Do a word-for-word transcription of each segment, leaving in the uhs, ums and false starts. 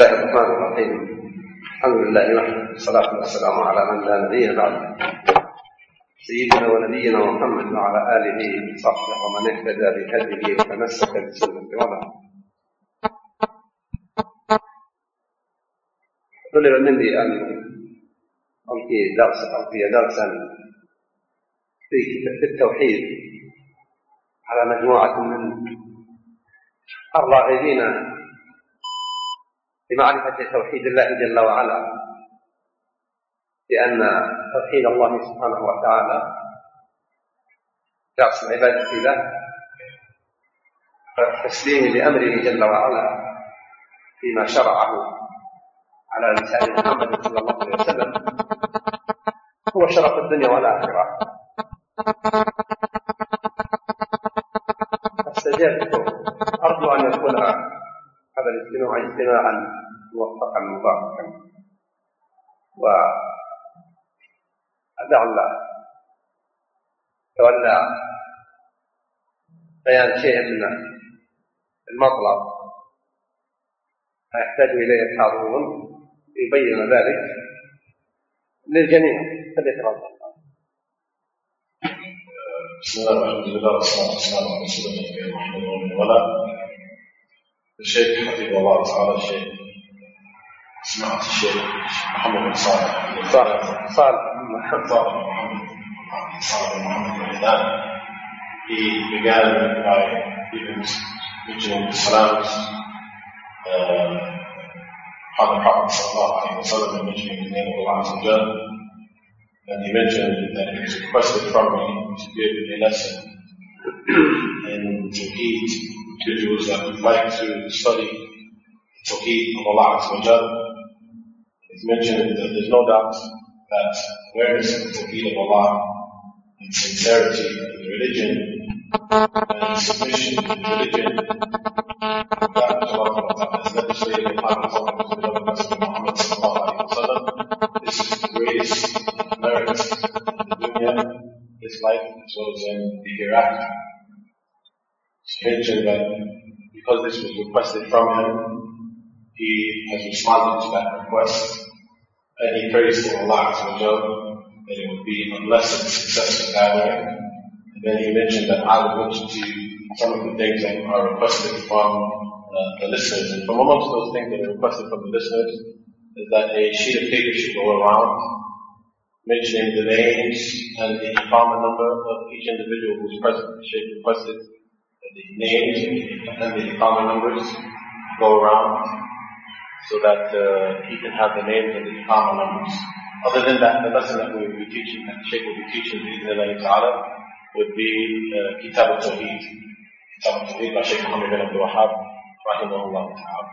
الله الرحمن الرحيم. الحمد لله وحده، والصلاة والسلام على من لا نبي بعد، سيدنا ونبينا محمد وعلى آله وصحبه ومن اهتدى بهديه وتمسك بسنته وبعد. طلب مني أن ألقي درس ألقي درسا في التوحيد على مجموعة من الراغبين بمعرفة توحيد الله جل وعلا، لأن توحيد الله سبحانه وتعالى رأس العبادة له، فالتسليم لأمره جل وعلا فيما شرعه على لسان محمد صلى الله عليه وسلم هو شرف الدنيا والآخرة. استجبت، أرجو أن يكون هذا الاجتماع اجتماعا موفقا مباركا، ولعل تولى بيان شيء من المطلب ما يحتاج إليه الحاضرون يبين ذلك للجميع. فليتفضل. بسم الله الرحمن الرحيم، والصلاة والسلام على رسول الله محمد وعلى آله. الشيخ حفظه الله تعالى، الشيخ سمعت الشيخ محمد بن صالح صالح صالح محمد صالح محمد صالح محمد الهلال. He began by even mentioning the salams uh, on the Prophet sallallahu alaihi wasallam and mentioning the name of Allah Azza wa Jalla. And he mentioned that it was requested from me to give a lesson in Tawheed to those that would like to study the Tawheed of Allah Azza wa Jalla. It's mentioned that there's no doubt that awareness of the Tawheed of Allah and sincerity of the religion and submission to the religion that Allah has legislated upon Muhammad sallallahu alaihi wasallam is the greatest merit in the dunya, this life, as well as in the hereafter. It's mentioned that because this was requested from him, he has responded to that request, and he prays to Allah Azza wa Jalla that it would be a blessed success in that way. And then he mentioned that I would mention to you some of the things that are requested from uh, the listeners. And from amongst those things that are requested from the listeners is that a sheet of paper should go around mentioning the names and the Iqamah number of each individual who is present. The Shaykh requested that the names and the Iqamah numbers go around so that uh, he can have the names and the Iqamah numbers. Other than that, the lesson that we will be teaching, that the Shaykh will be teaching bi'idhnillahi ta'ala, would be uh, Kitab al-Tawheed. Kitab al-Tawheed by Shaykh Muhammad bin Abdul Wahhab, rahimahullah ta'ala.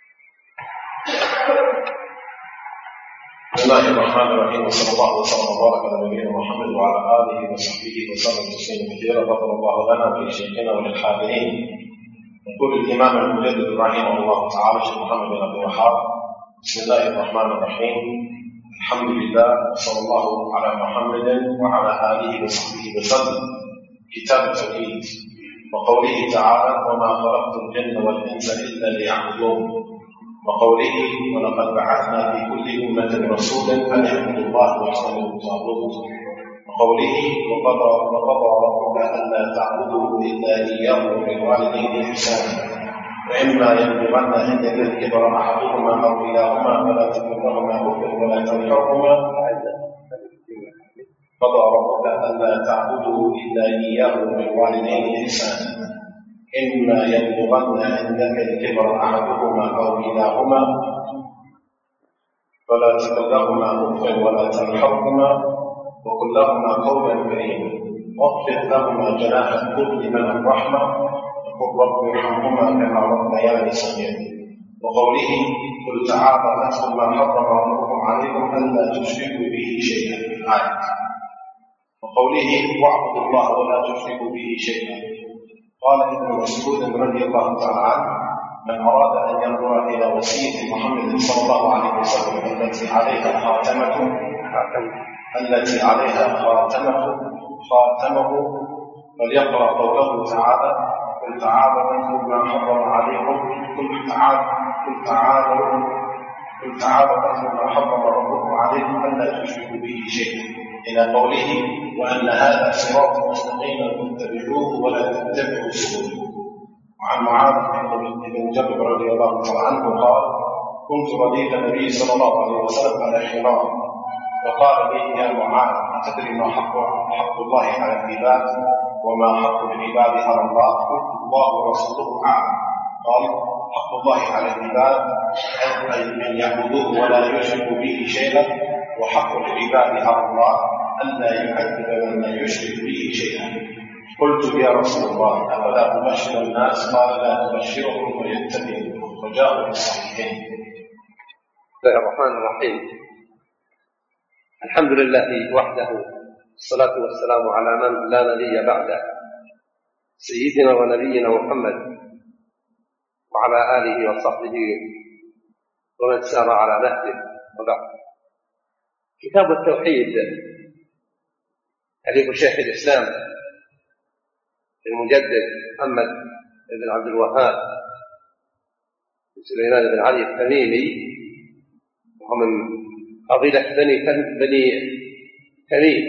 بسم الله الرحمن الرحيم، وصلى الله وسلم وبارك على نبينا محمد وعلى آله وصحبه وسلم تسليما كثيرا. غفر الله لنا ولشيخنا وللحاضرين. يقول الإمام المجدد رحمه الله تعالى شيخ محمد بن عبد الوهاب: بسم الله الرحمن الرحيم، الحمد لله وصلى الله على محمد وعلى آله وصحبه وسلم. كتاب التوحيد. وقوله تعالى: وما خلقت الجن والإنس إلا ليعبدون. وقوله: ولقد بعثنا في كل أمة رسولا أن اعبدوا الله واجتنبوا الطاغوت. وقوله: وقضى ربك ألا تعبدوا إلا إياه وبالوالدين إحسانا. وإما يبلغن عندك الكبر أحدهما أو كلاهما فلا تقل لهما أف ولا تنهرهما. قضى ربك ألا تعبدوا إلا إياه وبالوالدين إحسانا. إما يبلغن عندك الكبر أحدهما أو كلاهما فلا تقل لهما أف ولا تنهرهما وقل لهما قولا كريما. واخفض لهما جناح الذل من الرحمة وقل رب ارحمهما كما ربياني صغيرا. وقوله: قل تعالى أتل ما حرم ربكم عليكم ألا تشركوا به شيئا. آية. وقوله: واعبدوا الله ولا تشركوا به شيئا. قال ابن مسعود رضي الله تعالى عنه: من أراد أن ينظر إلى وصية محمد صلى الله عليه وسلم التي عليها خاتمة التي عليها خاتمه خاتمه فليقرأ قوله تعالى: قل تعالوا أتل ما حرم عليكم قل تعالوا قل تعالوا قل تعالى أتل ما حرم ربكم عليكم ألا تشركوا به شيئا إلى قوله وأن هذا صراط مستقيما فاتبعوه ولا تتبعوا السبل. وعن معاذ بن جبل رضي الله تعالى عنه قال كنت رديف النبي صلى الله عليه وسلم على حمار فقال لي يا معاذ أتدري ما حق حق الله على العباد وما حق العباد على الله؟ قلت الله ورسوله أعلم. قال حق الله على العباد أن يعبدوه ولا يشركوا به شيئا وحق العباد على الله ألا يعذب من لا يشرك به شيئا. قلت يا رسول الله أفلا أبشر الناس؟ قال لا تبشرهم ويتبعوا. رجاء في الصحيحين. بسم الله الرحمن الرحيم. الحمد لله وحده، الصلاة والسلام على من لا نبي بعده، سيدنا ونبينا محمد وعلى آله وصحبه ومن سار على نهجه. وبعد، كتاب التوحيد تأليف شيخ الإسلام المجدد محمد بن عبد الوهاب بن سليمان بن علي التميمي، وهو من قبيلة بني بني تميم،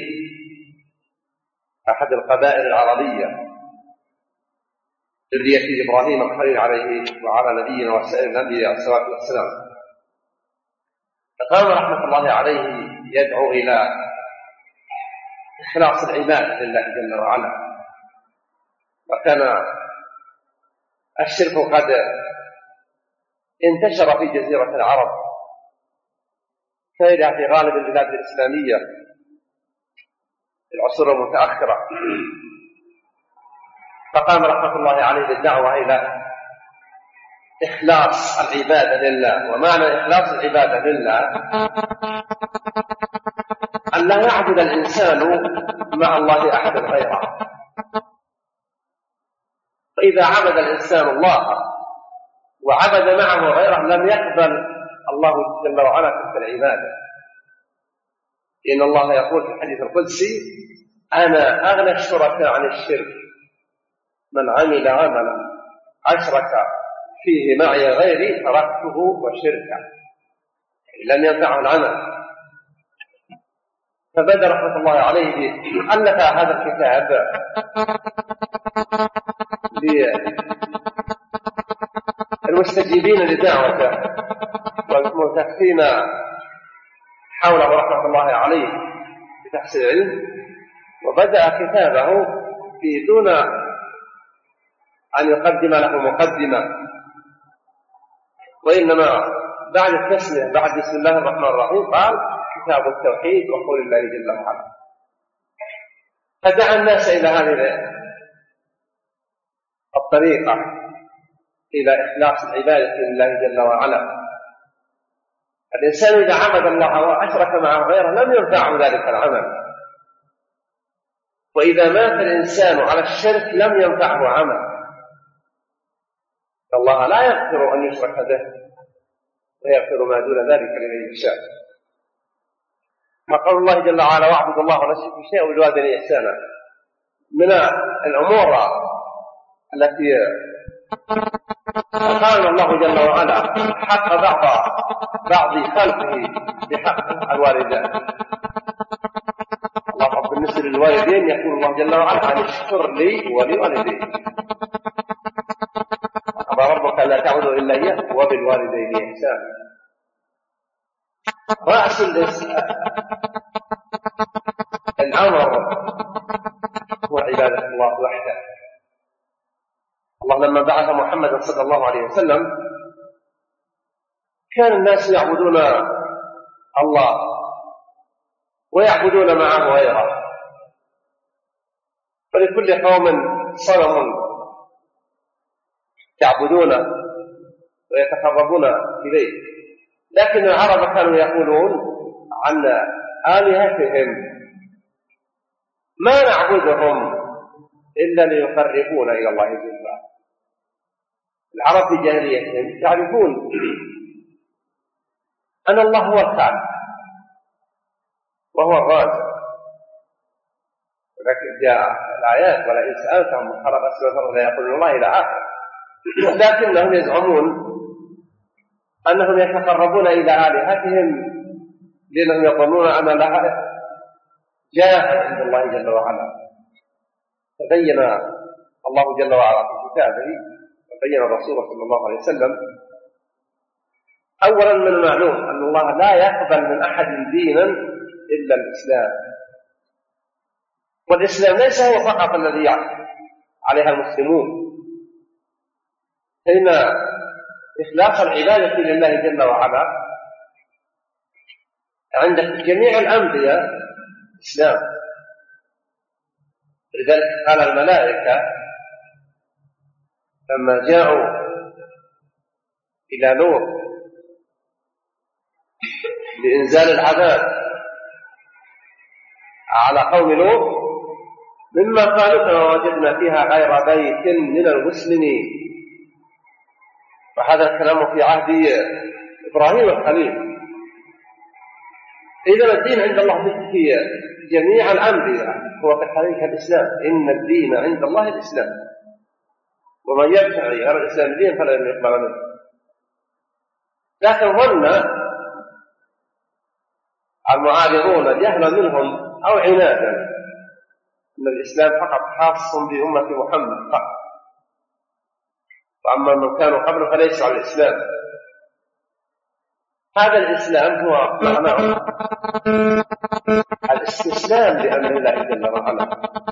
أحد القبائل العربية، ذرية إبراهيم الخليل عليه وعلى نبينا وسائر الأنبياء عليه الصلاة والسلام. فقام رحمة الله عليه يدعو إلى إخلاص العبادة لله جل وعلا، وكان الشرك قد انتشر في جزيرة العرب كان في غالب البلاد الإسلامية في العصور المتأخرة. فقام رحمة الله عليه بالدعوة إلى إخلاص العبادة لله. ومعنى إخلاص العبادة لله أن لا يعبد الإنسان مع الله أحدا غيره. فإذا عبد الإنسان الله وعبد معه غيره لم يقبل الله جل وعلا تلك العبادة. إن الله يقول في الحديث القدسي أنا أغنى الشركاء عن الشرك من عمل عملا أشرك فيه معي غيري تركته وشركه، لم ينفعه العمل. فبدأ رحمة الله عليه ألف هذا الكتاب للمستجيبين لدعوته والملتفين حوله رحمة الله عليه بتحصيل العلم. وبدأ كتابه في دون أن يقدم له مقدمة، وإنما بعد التسمية بعد بسم الله الرحمن الرحيم قال كتاب التوحيد وقول الله جل وعلا. فدعا الناس إلى هذه الطريقة إلى إخلاص العبادة لله جل وعلا. الإنسان إذا عبد الله وأشرك معه غيره لم ينفعه ذلك العمل، وإذا مات الإنسان على الشرك لم ينفعه عمل. الله لا يغفر أن يشرك به ويغفر ما دون ذلك لمن يشاء. فقول الله جل وعلا واعبد الله ولا تشرك به شيئا وبالوالدين إحسانا من الأمور التي قال الله جل وعلا حق بعض بعض خلقه بحق الوالدين. الله بالنسبة للوالدين يقول الله جل وعلا أن اشكر لي ولوالدي قضى ربك لا تعبدوا إلا إياه وبالوالدين إحسانا. رأس الأمر هو عبادة الله وحده. الله لما بعث محمدا صلى الله عليه وسلم كان الناس يعبدون الله ويعبدون معه غيره، ولكل قوم صنم يعبدونه ويتقربون إليه. لكن العرب كانوا يقولون عن آلهتهم ما نعبدهم إلا ليقربونا إلى الله جل وعلا. العرب في جاهليتهم يعرفون أن الله هو الخالق وهو الرازق، ولكن جاء الآيات ولئن سألتهم من خلق السماوات والأرض لا يقولون الله إلى آخر. لكنهم يزعمون أنهم يتقربون إلى آلهتهم لأنهم يظنون أن لها جاء عند الله جل وعلا. فبين الله جل وعلا في كتابه وبين الرسول صلى الله عليه وسلم أولا من المعلوم أن الله لا يقبل من أحد دينا إلا الإسلام، والإسلام ليس هو فقط الذي عليها المسلمون، فإن إخلاص العبادة لله جل وعلا عند جميع الأنبياء إسلام. لذلك قال الملائكة لما جاءوا إلى لوط لإنزال العذاب على قوم لوط مما قالوا كما وجدنا فيها غير بيت من المسلمين، وهذا الكلام في عهد إبراهيم الخليل. إذا الدين عند الله في جميع الأنبياء هو كذلك الإسلام، إن الدين عند الله الإسلام، ومن يبتغي غير الإسلام دين فلن يقبل منه. لكن ظن المعارضون جهلا منهم أو عنادا أن الإسلام فقط خاص بأمة محمد فقط، وأما من كانوا قبله فليسوا على الإسلام. هذا الإسلام هو معناه الاستسلام لأمر الله جل وعلا،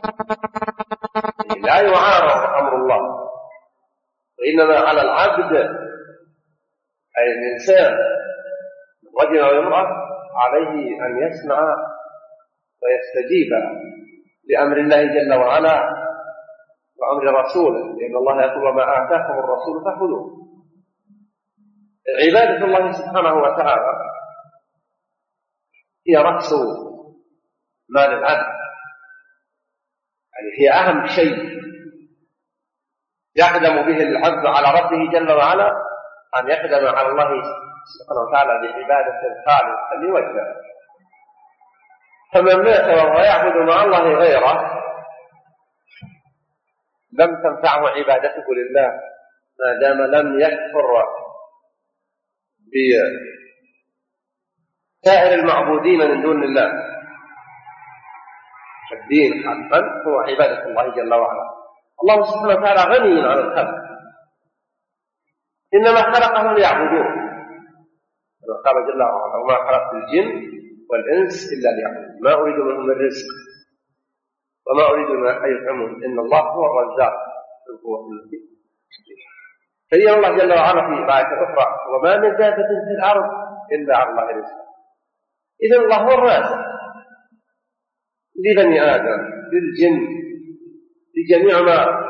لا يعارض أمر الله، وإنما على العبد أي الإنسان رجل أو امرأة عليه أن يسمع ويستجيب لأمر الله جل وعلا وأمر رسوله، لأن الله يقول وما آتاكم الرسول فخذوه. عبادة الله سبحانه وتعالى هي رأس مال العبد، يعني هي أهم شيء يقدم به العبد على ربه جل وعلا، أن يقدم على الله سبحانه وتعالى بعبادة خالصة لوجهه. فمن مات وهو يعبد مع الله غيره لم تنفعه عبادته لله ما دام لم يكفر بسائر المعبودين من دون الله. الدين حقا هو عبادة الله جل وعلا. الله سبحانه وتعالى غني عن الخلق، إنما خلقهم ليعبدون، قال جل وعلا وما خلقت الجن والإنس إلا ليعبدون ما أريد منهم من رزق وما أريد أن يطعمون إن الله هو الرزاق ذو القوة المتين. فإن الله جل وعلا في آية أخرى وما من دابة في الأرض إلا على الله رزقها. إذن الله هو الرازق لبني آدم للجن لجميع ما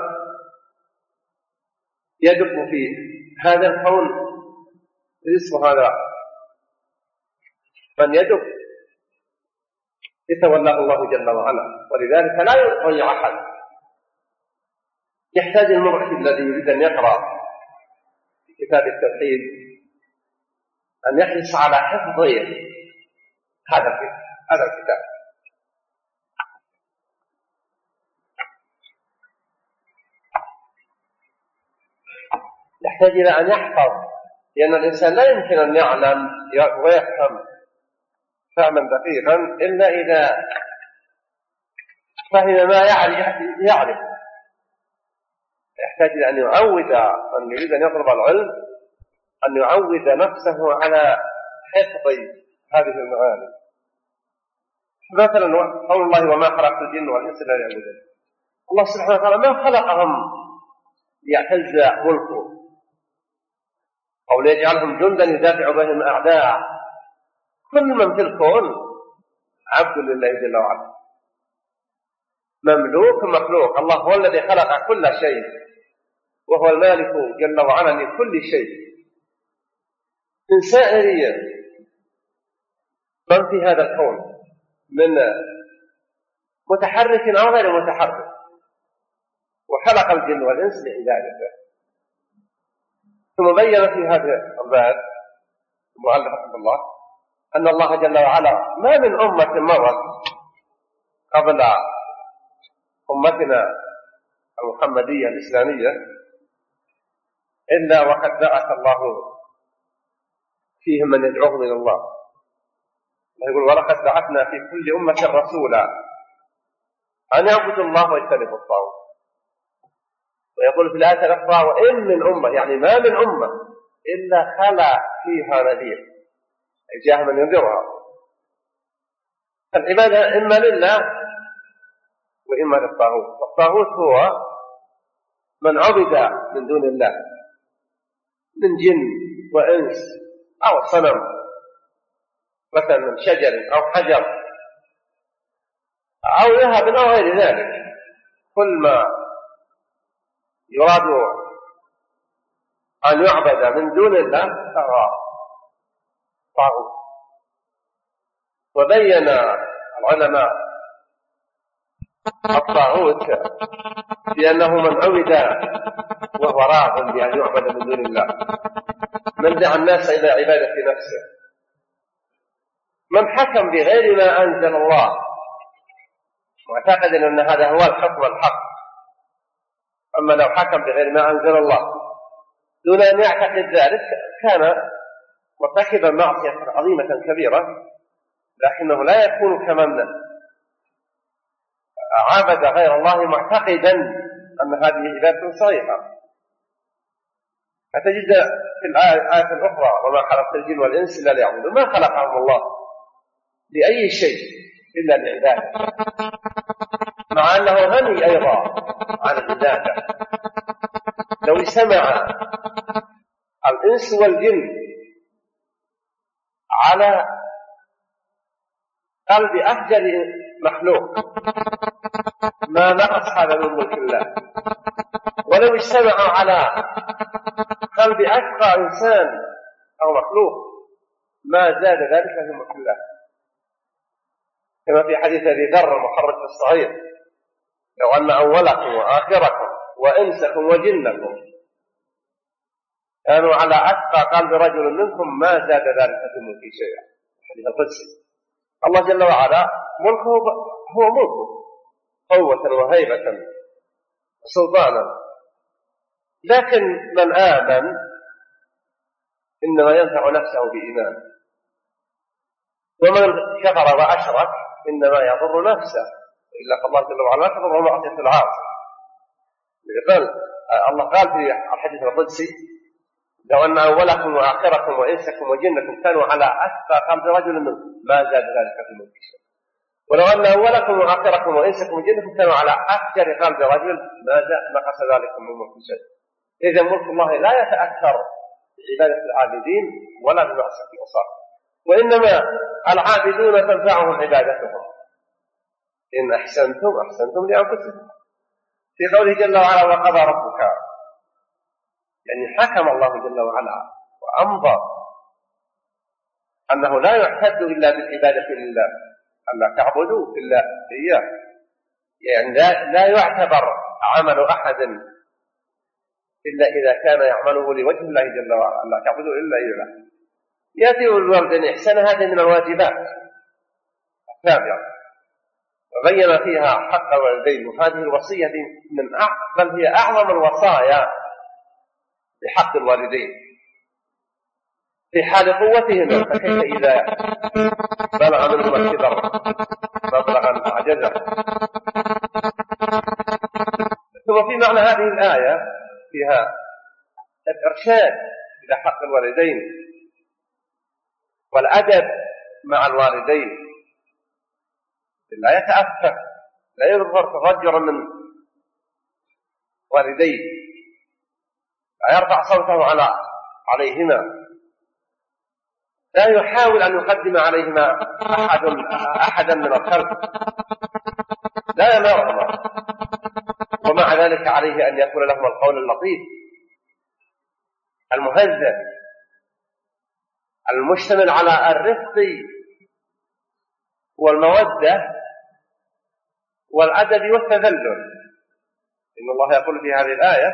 يدب في هذا الكون رزق هذا من يدب يتولاه الله جل وعلا، ولذلك لا يضيع أحد. يحتاج المرء الذي يريد أن يقرأ كتاب التوحيد أن يحرص على حفظ هذا هذا الكتاب. يحتاج إلى أن يحفظ، لأن الإنسان لا يمكن أن يعلم ويفهم فهما دقيقا إلا إذا فهم ما يعرف. يحتاج إلى أن يعود من يريد أن يطلب العلم أن يعود نفسه على حفظ هذه المعاني. مثلا قول الله وما خلقت الجن والإنس إلا ليعبدون، الله سبحانه وتعالى ما خلقهم ليعتز ملكه أو ليجعلهم جندا يدافع بهم أعداء. كل من في الكون عبد لله جل وعلا، مملوك مخلوق. الله هو الذي خلق كل شيء وهو المالك جل وعلا لكل شيء من سائر من في هذا الكون من متحرك أو غير متحرك، وخلق الجن والإنس لعبادته. ثم بين في هذا الباب المؤلف رحمه الله أن الله جل وعلا ما من أمة مرت قبل أمتنا المحمدية الإسلامية إلا وقد بعث الله فيهم من يدعوهم إلى الله. يقول ولقد بعثنا في كل أمة رسولا أن يعبدوا الله واجتنبوا الطاغوت. ويقول في الآية الأخرى وإن من أمة، يعني ما من أمة إلا خلا فيها نذير، جاء من ينذرها. العبادة إما لله وإما للطاغوت. الطاغوت هو من عبد من دون الله من جن وإنس أو صنم مثلا من شجر أو حجر أو ذهب أو غير ذلك. كل ما يراد أن يعبد من دون الله فهو طاغوت. وبين العلماء الطاغوت بأنه من عبد وهو راغب بأن يعبد من دون الله، من دعا الناس إلى عبادة نفسه، من حكم بغير ما أنزل الله معتقد أن هذا هو الحكم الحق. أما لو حكم بغير ما أنزل الله دون أن يعتقد ذلك كان مرتكبا معصية عظيمة كبيرة، لكنه لا يكون كمن عبد غير الله معتقدا أن هذه عبادة صحيحة. فتجد في الآية الأخرى وما خلقت الجن والإنس إلا ليعبدون، ما خلقهم الله لأي شيء إلا لعبادة، مع أنه غني أيضا عن العبادة. لو اجتمع الإنس والجن على قلب أفجر مخلوق ما نقص هذا من ملك الله، ولو اجتمعوا على قلب أتقى إنسان أو مخلوق ما زاد ذلك في ملك الله، كما في حديث أبي ذر المخرج في الصحيح لو أن أولكم وآخركم وإنسكم وجنكم كانوا على أتقى قلب رجل منكم ما زاد ذلك في ملك شيئا. الحديث القدسي. الله جل وعلا ملكه هو ملكه قوة وهيبة وسلطانا، لكن من آمن إنما ينفع نفسه بإيمان، ومن كفر وأشرك إنما يضر نفسه، إلا الله جل وعلا لا تضر معصية العاصي. قال الله قال في الحديث القدسي لو أن أولكم وآخركم وإنسكم وجنكم كانوا على أتقى قلب رجل منكم ما زاد ذلك في ملك شيء، ولو أن أولكم وآخركم وإنسكم وجنكم كانوا على أفجر قلب رجل ما نقص ذلك من ملك شيء. إذا ملك الله لا يتأثر بعبادة العابدين ولا بمعصية العصاة، وإنما العابدون تنفعهم عبادتهم. إن أحسنتم أحسنتم لأنفسكم. في قوله جل وعلا وقضى ربك، يعني حكم الله جل وعلا وأمضى أنه لا يعتد إلا بالعبادة لله، ألا تعبدوا إلا إياه، يعني لا, لا يعتبر عمل أحد إلا إذا كان يعمله لوجه الله جل وعلا، ألا تعبدوا إلا إياه. يأتي الوالدين إحسان، هذه من الواجبات التابعة، وبين فيها حق الوالدين، وهذه الوصية من بل هي أعظم الوصايا بحق الوالدين في حال قوتهم، فكيف إذا بلغ منهم الكبر مبلغا عجزا. ثم في معنى هذه الآية فيها الإرشاد إلى حق الوالدين والأدب مع الوالدين، لا يتأثر، لا يظهر تضجرا من والديه، لا يرفع صوته على عليهما، لا يحاول أن يقدم عليهما أحد أحدا من الخلق، لا يرغب، ومع ذلك عليه أن يقول لهم القول اللطيف المهذب المشتمل على الرفق والمودة والأدب والتذلل. إن الله يقول في هذه الآية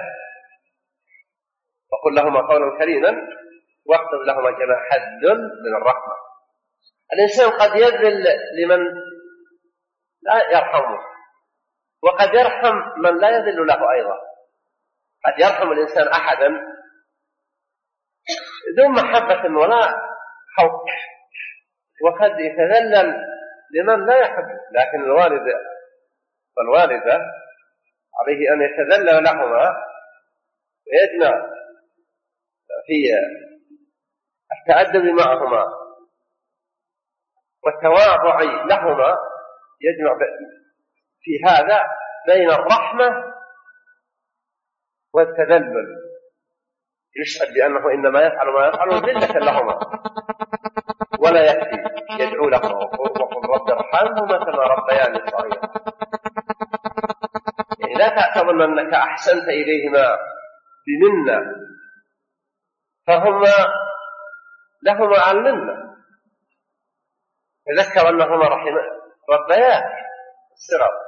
وقل لهما قولا كريما واخفض لهما جناح الذل من الرحمة. الإنسان قد يذل لمن لا يرحمه، وقد يرحم من لا يذل له أيضا. قد يرحم الإنسان أحدا دون محبة ولا وقد يتذلل لمن لا يحبه، لكن الوالد والوالدة عليه أن يتذلل لهما ويجمع في التأدب معهما والتواضع لهما، يجمع في هذا بين الرحمة والتذلل، يشهد بأنه إنما يفعل ما يفعل ذلة لهما، ولا يكفي يدعو لهما وقل رب ارحمهما كما ربياني صغيرا. يعني لا تعتبر أنك أحسنت إليهما بمنة، فهما لهما عن منة. تذكر أنهما رحم ربياك الصغر.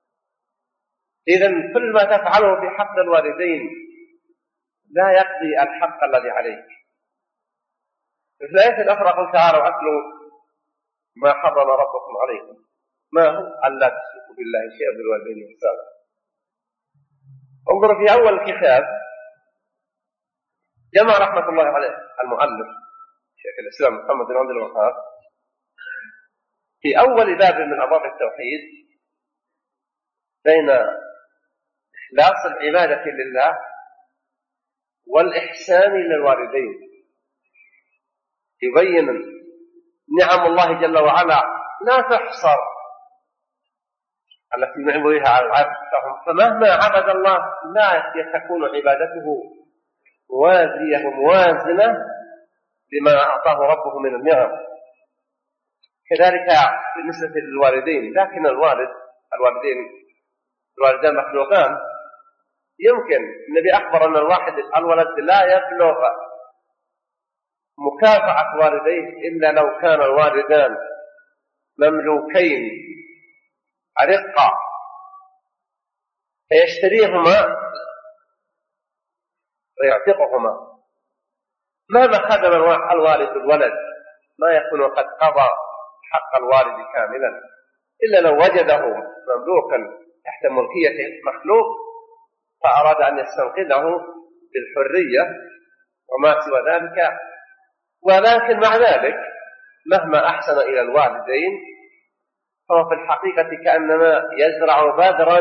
إذن كل ما تفعله في حق الوالدين لا يقضي الحق الذي عليك. في الآية الأخرى قل تعالوا أتلوا ما حرم ربكم عليكم، ما هو؟ ألا تشركوا بالله شيئا بالوالدين إحسانا. انظروا في أول الكتاب جمع رحمة الله عليه المؤلف شيخ الإسلام محمد بن عبد الوهاب في أول باب من أبواب التوحيد بين إخلاص العبادة لله والإحسان للوالدين، يبين نعم الله جل وعلا لا تحصر التي ينعم بها على العبد، فمهما عبد الله لا تكون عبادته وازية وموازنة لما أعطاه ربه من النعم. كذلك بالنسبة للوالدين، لكن الوالد الوالدين الوالدان مخلوقان، يمكن النبي أخبر أن الواحد الولد لا يبلغ مكافأة والديه إلا لو كان الوالدان مملوكين رقة فيشتريهما ويعتقهما. مهما خدم الوالد الولد ما يكون قد قضى حق الوالد كاملا إلا لو وجده مملوكا تحت ملكية مخلوق فأراد أن يستنقذه بالحرية وما سوى ذلك. ولكن مع ذلك مهما أحسن إلى الوالدين فهو في الحقيقة كأنما يزرع بذرا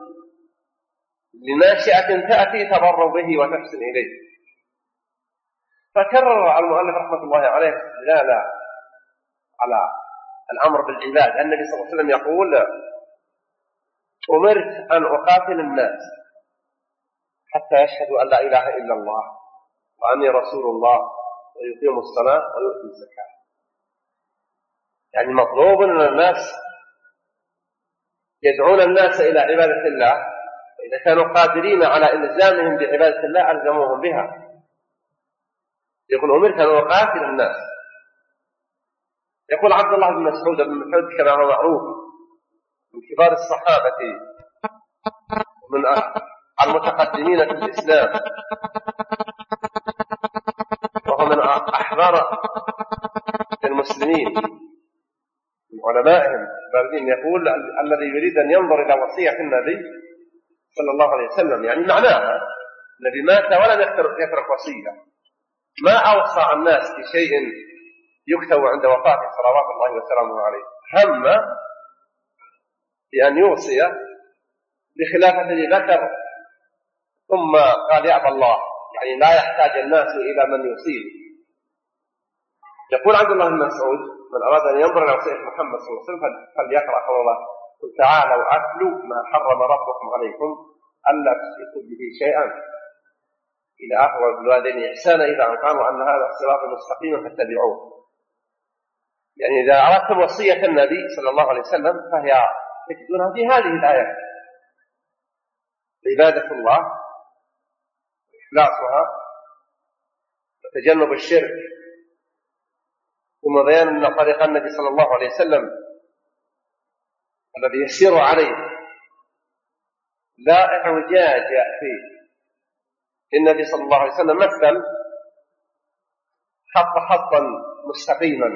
لناشئة تأتي تبر به وتحسن إليه. فكرر المؤلف رحمة الله عليه استدلال على الأمر بالعباد. النبي صلى الله عليه وسلم يقول: أمرت أن أقاتل الناس حتى يشهدوا أن لا إله إلا الله وأني رسول الله ويقيموا الصلاة ويؤتوا الزكاة. يعني مطلوب أن الناس يدعون الناس إلى عبادة الله، وإذا كانوا قادرين على إلزامهم بعبادة الله ألزموهم بها. يقول: أمرت أن أقاتل الناس. يقول عبد الله بن مسعود بن مسعود كما هو معروف من كبار الصحابة ومن المتقدمين في الإسلام وهو من أحرار المسلمين من علمائهم الباردين، يقول: الذي يريد أن ينظر إلى وصية النبي صلى الله عليه وسلم، يعني معناها الذي مات ولم يترك وصية، ما أوصى الناس بشيء يكتب عند وفاته صلوات الله وسلامه عليه، هم بأن يوصي بخلافة أبي بكر ثم قال: يأبى الله، يعني لا يحتاج الناس إلى من يوصيه. يقول عبد الله بن مسعود: من أراد أن ينظر إلى وصية محمد صلى الله عليه وسلم فليقرأ قول الله: قل تعالوا أتلوا ما حرم ربكم عليكم ألا تشركوا به شيئا إلى آخر الوالدين إحسانا إذا أقاموا أن هذا الصراط المستقيم فاتبعوه. يعني إذا أردتم وصية النبي صلى الله عليه وسلم فهي تجدونها في هذه الآيات: عبادة الله وإخلاصها وتجنب الشرك، ثم بيان أن طريق النبي صلى الله عليه وسلم الذي يسير عليه لا اعوجاج فيه. النبي صلى الله عليه وسلم مثل خط خطا مستقيما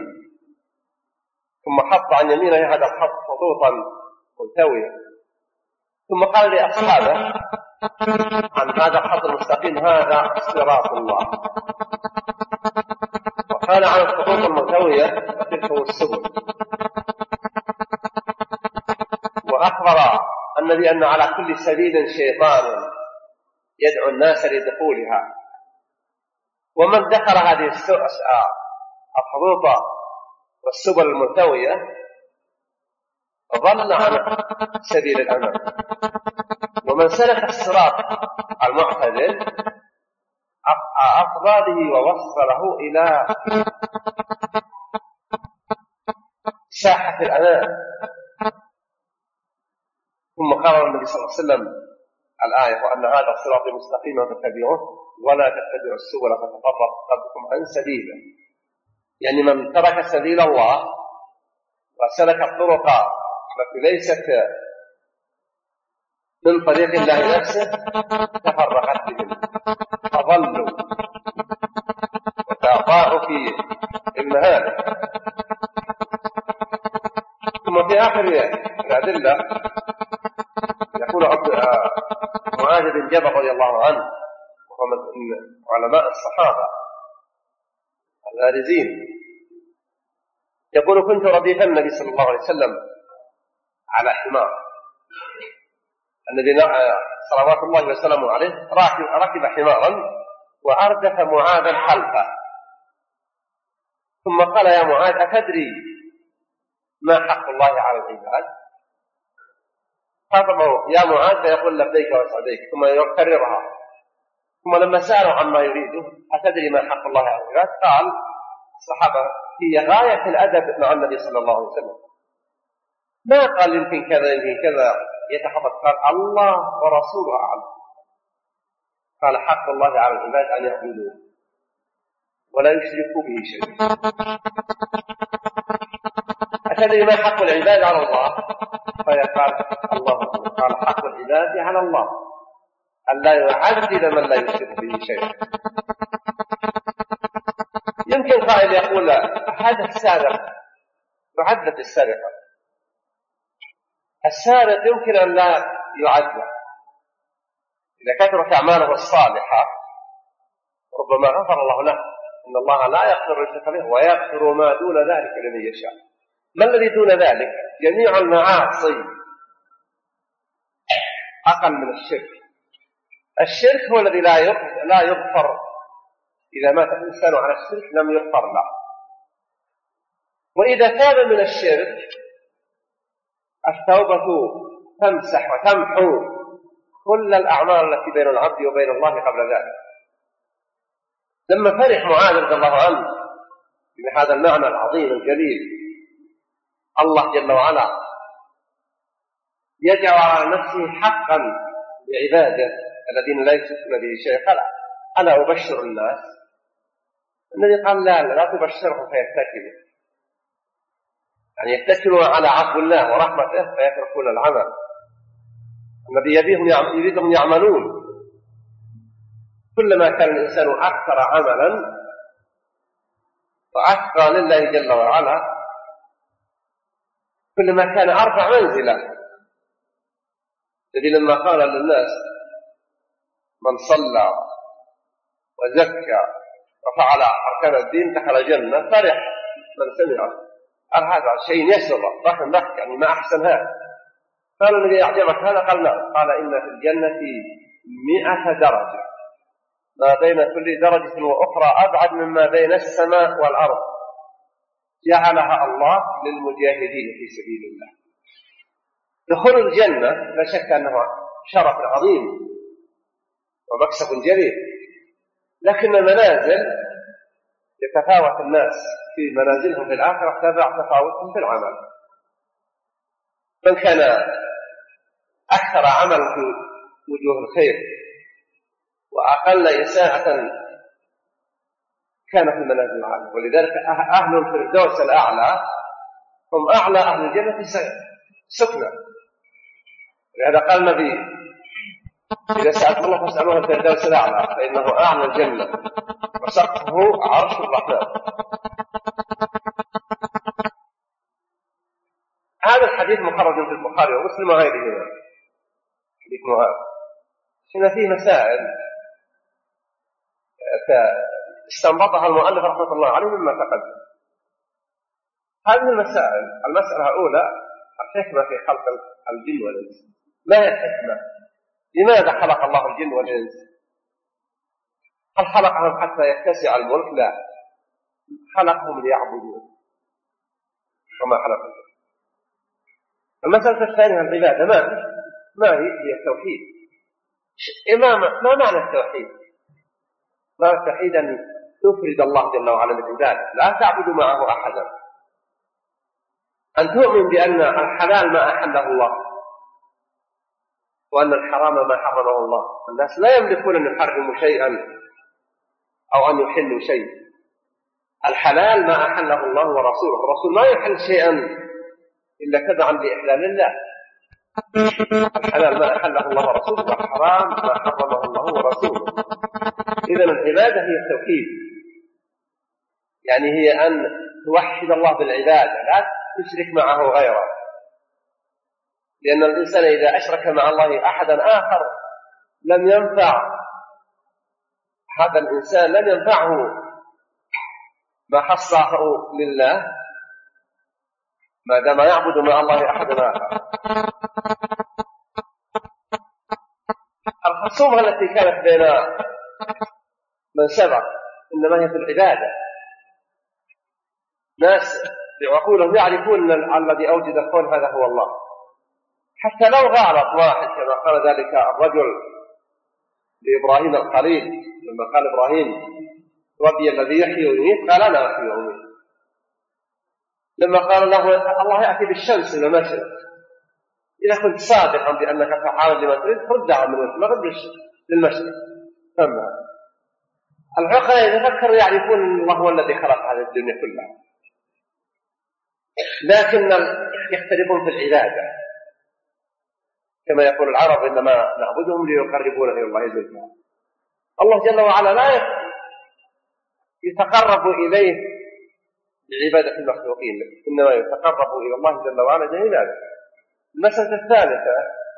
ثم حط عن يمينه هذا الخط خطوطا ملتوية، ثم قال لأصحابه عن هذا الخط المستقيم: هذا صراط الله. قال عن الخطوط الملتوية تلك السبل، وأخبر النبي أن على كل سبيل شيطان يدعو الناس لدخولها، ومن دخل هذه الخطوط والسبل الملتوية ضل عن سبيل الأمان، ومن سلك الصراط المعتدل أفضى به ووصله إلى ساحة الأمان. ثم قال النبي صلى الله عليه وسلم الآية: وأن هذا الصراط مستقيما فاتبعوه ولا تتبعوا السبل فتفرق بكم عن سبيله. يعني من ترك سبيل الله وسلك الطرق التي ليست من طريق الله نفسه تفرقت بهم فضلوا وتعطاءوا في المهالك. ثم في آخر الأدلة يقول معاذ بن جبل رضي الله عنه وهو من علماء الصحابة البارزين، يقول: كنت رديف النبي صلى الله عليه وسلم على حمار. النبي صلوات الله وسلامه عليه ركب حمارا وأردف معاذا خلفه، ثم قال: يا معاذ، أتدري ما حق الله على العباد؟ خاطبه: يا معاذ، فيقول: لبيك وسعديك، ثم يكررها. ثم لما سألوا عما يريده: أتدري ما حق الله على العباد؟ قال الصحابة: هي غاية الأدب مع النبي صلى الله عليه وسلم، ما قال يمكن كذا يمكن كذا يتحدث، قال: الله ورسوله أعلم. قال: حق الله على العباد أن يعبدوه ولا يشركوا به شيئا. أتدري ما حق العباد على الله؟ فقال: الله. قال: حق العباد على الله أن لا يعذب من لا يشرك به شيئا. يمكن قائل يقول: هذا السارق يعذب السرقة، السارق يمكن أن لا يعذب إذا كثرت أعماله الصالحة، ربما غفر الله له، إن الله لا يغفر الشرك به ويغفر ما دون ذلك لمن يشاء. ما الذي دون ذلك؟ جميع المعاصي أقل من الشرك. الشرك هو الذي لا يغفر، إذا مات الإنسان على الشرك لم يغفر له، وإذا تاب من الشرك التوبة تمسح وتمحو كل الأعمال التي بين العبد وبين الله قبل ذلك. لما فرح معاذ رضي الله عنه بهذا المعنى العظيم الجليل، الله جل وعلا يجعل على نفسه حقا بعباده الذين لا يشركون به شيئا، قال: أنا أبشر الناس. النبي قال: لا لا تبشرهم فيتكلوا، يعني يتكلوا على عفو الله ورحمته فيتركون العمل. النبي يريدهم يعملون. كلما كان الإنسان أكثر عملا وأتقى لله جل وعلا كلما كان أرفع منزلة. الذي لما قال للناس: من صلى وزكى وفعل أركان الدين دخل الجنة، فرح من سمعه، قال: هذا شيء يسر رحم لك، يعني ما أحسن هذا. قال النبي: أعجبك هذا؟ قال: نعم. قال: إن في الجنة مئة درجة، ما بين كل درجة وأخرى أبعد مما بين السماء والأرض، جعلها الله للمجاهدين في سبيل الله. دخول الجنة لا شك أنه شرف عظيم ومكسب جليل، لكن المنازل يتفاوت الناس في منازلهم في الآخرة تبع تفاوتهم في العمل. من كان أكثر عمل في وجوه الخير وأقل إساءة كان في المنازل العالية، ولذلك أهل الفردوس الأعلى هم أعلى أهل الجنة سكنا. لهذا قال النبي: إذا سألت الله فاسألوه الفردوس الأعلى فإنه أعلى الجنة وسقفه عرش الرحمن. هذا الحديث مخرج في البخاري ومسلم وغيرهما، حديث معاذ. هنا فيه مسائل استنبطها المؤلف رحمة الله عليه مما تقدم. هذه المسائل، المسألة الأولى الحكمة في خلق الجن والإنس. ما هي الحكمة؟ لماذا خلق الله الجن والإنس؟ هل خلقهم حتى يتسع الملك؟ لا، خلقهم ليعبدون وما خلق الجن. المسألة الثانية العبادة. ما ما هي؟ هي التوحيد. ما, ما معنى التوحيد؟ معنى التوحيد أن تفرد الله جل وعلا بالعبادة، لا تعبد معه أحدا، أن تؤمن بأن الحلال ما أحله الله وأن الحرام ما حرمه الله. الناس لا يملكون أن يحرموا شيئا أو أن يحلوا شيء. الحلال ما أحله الله ورسوله، الرسول ما يحل شيئا إلا تبعا بإحلال الله. الحلال ما أحله الله ورسوله، والحرام ما حرمه الله ورسوله. إذن العبادة هي التوحيد، يعني هي أن توحد الله بالعبادة، لا تشرك معه غيره، لأن الإنسان إذا أشرك مع الله أحدا آخر لم ينفع هذا الإنسان، لم ينفعه ما حصله لله ما دام يعبد مع الله أحدا آخر. الخصومة التي كانت بين من سبق إنما هي في العبادة. ناس بعقولهم يعرفون أن الذي أوجد الكون هذا هو الله، حتى لو غلط واحد كما قال ذلك الرجل لإبراهيم الخليل لما قال إبراهيم ربي الذي يحيي ويميت قال أنا أحيي وأميت. لما قال له الله يأتي بالشمس من المشرق، إذا كنت صادقا بأنك تحاول لما تريد ردها من المغرب للمشرق. فما العقلاء يتفكروا يعرفون أن الله هو الذي خلق هذه الدنيا كلها، لكن يختلفون في العبادة. كما يقول العرب إنما نعبدهم ليقربونا إلى الله زلفى. الله جل وعلا لا يتقرب إليه بعبادة المخلوقين، إنما يتقرب إلى الله جل وعلا بعبادة. المسألة الثالثة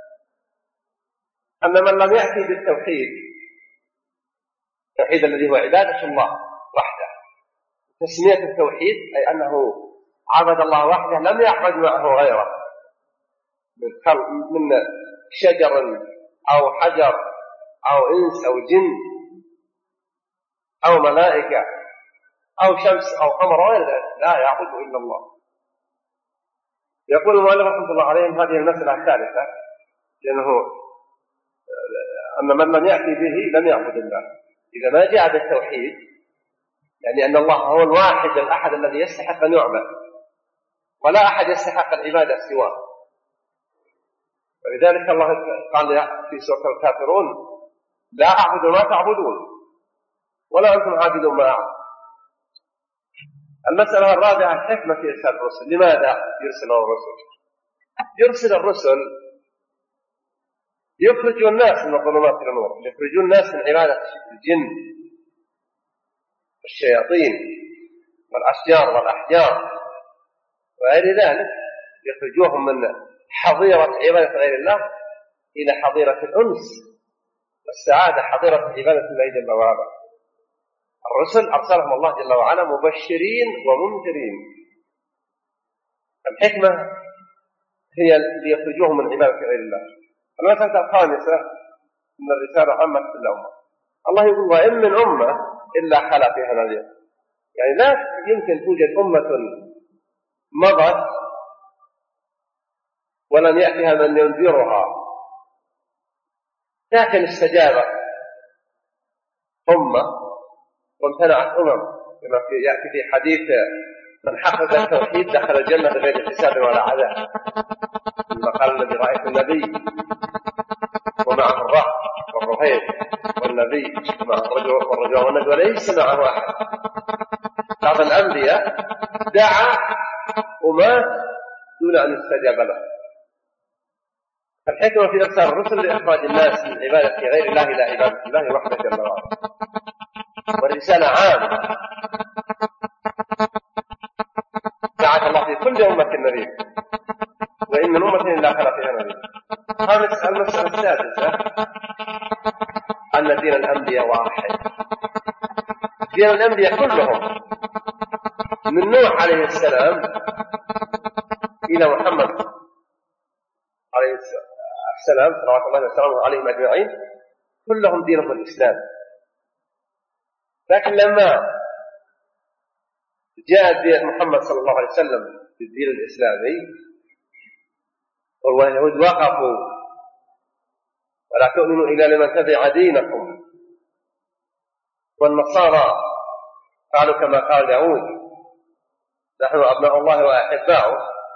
أن من لم يأتي بالتوحيد، التوحيد الذي هو عبادة الله وحده، تسمية التوحيد أي أنه عبد الله وحده لم يعبد معه غيره من شجر أو حجر أو إنس أو جن أو ملائكة أو شمس أو قمر وغير ذلك، لا يعبد إلا الله. يقول المؤلف رحمه الله عليهم هذه المسألة الثالثة، لأنه أن من لم يأتي به لم يعبد الله. إذا ما جاء بالتوحيد يعني أن الله هو الواحد الأحد الذي يستحق أن يعبد، ولا أحد يستحق العبادة سواه. ولذلك الله قال في سورة الكافرون لا أعبد ما تعبدون ولا أنتم عابدون ما أعبد. المسألة الرابعة الحكمة في إرسال الرسل. لماذا يرسل الرسل؟ يرسل الرسل يخرج الناس من الظلمات إلى النور، يخرجون الناس من عبادة الجن والشياطين والأشجار والأحجار وغير ذلك، يخرجوهم من حظيرة عبادة غير الله إلى حظيرة الأنس والسعادة، حظيرة عبادة الله جل وعلا. الرسل أرسلهم الله جل وعلا مبشرين ومنذرين. الحكمة هي ليخرجوهم من عبادة غير الله. المسألة الخامسة أن الرسالة عامة في الأمة. الله يقول وإن من أمة إلا خلا فيها نذير، يعني لا يمكن توجد أمة مضت ولم يأتها من ينذرها، لكن استجاب أمة وامتنعت أمم، كما يأتي في حديث من حقق التوحيد دخل الجنة بغير حساب ولا عذاب. لما قال النبي رأيت النبي ومعه الرهط والرهيب والنبي ومعه الرجل والرجل والنبي وليس معه أحد. بعض الأنبياء دعا ومات دون أن يستجاب له. الحكمة في إرسال الرسل لإخراج الناس من عبادة غير الله إلى عبادة الله وحده جل وعلا، والرسالة عامة. بعث الله في كل أمة نبي وإن من أمة إلا خلا فيها نبي. هذه المسألة السادسة أن دين الأنبياء واحد، لأن الأنبياء كلهم من نوح عليه السلام إلى محمد عليه السلام صلوات الله وسلامه عليهم أجمعين كلهم دينهم الإسلام. لكن لما جاء دين محمد صلى الله عليه وسلم بالدين الإسلامي واليهود وقفوا ولا تؤمنوا إلا لمن تبع دينكم، والنصارى قالوا كما قال داود نحن أبناء الله وأحباؤه،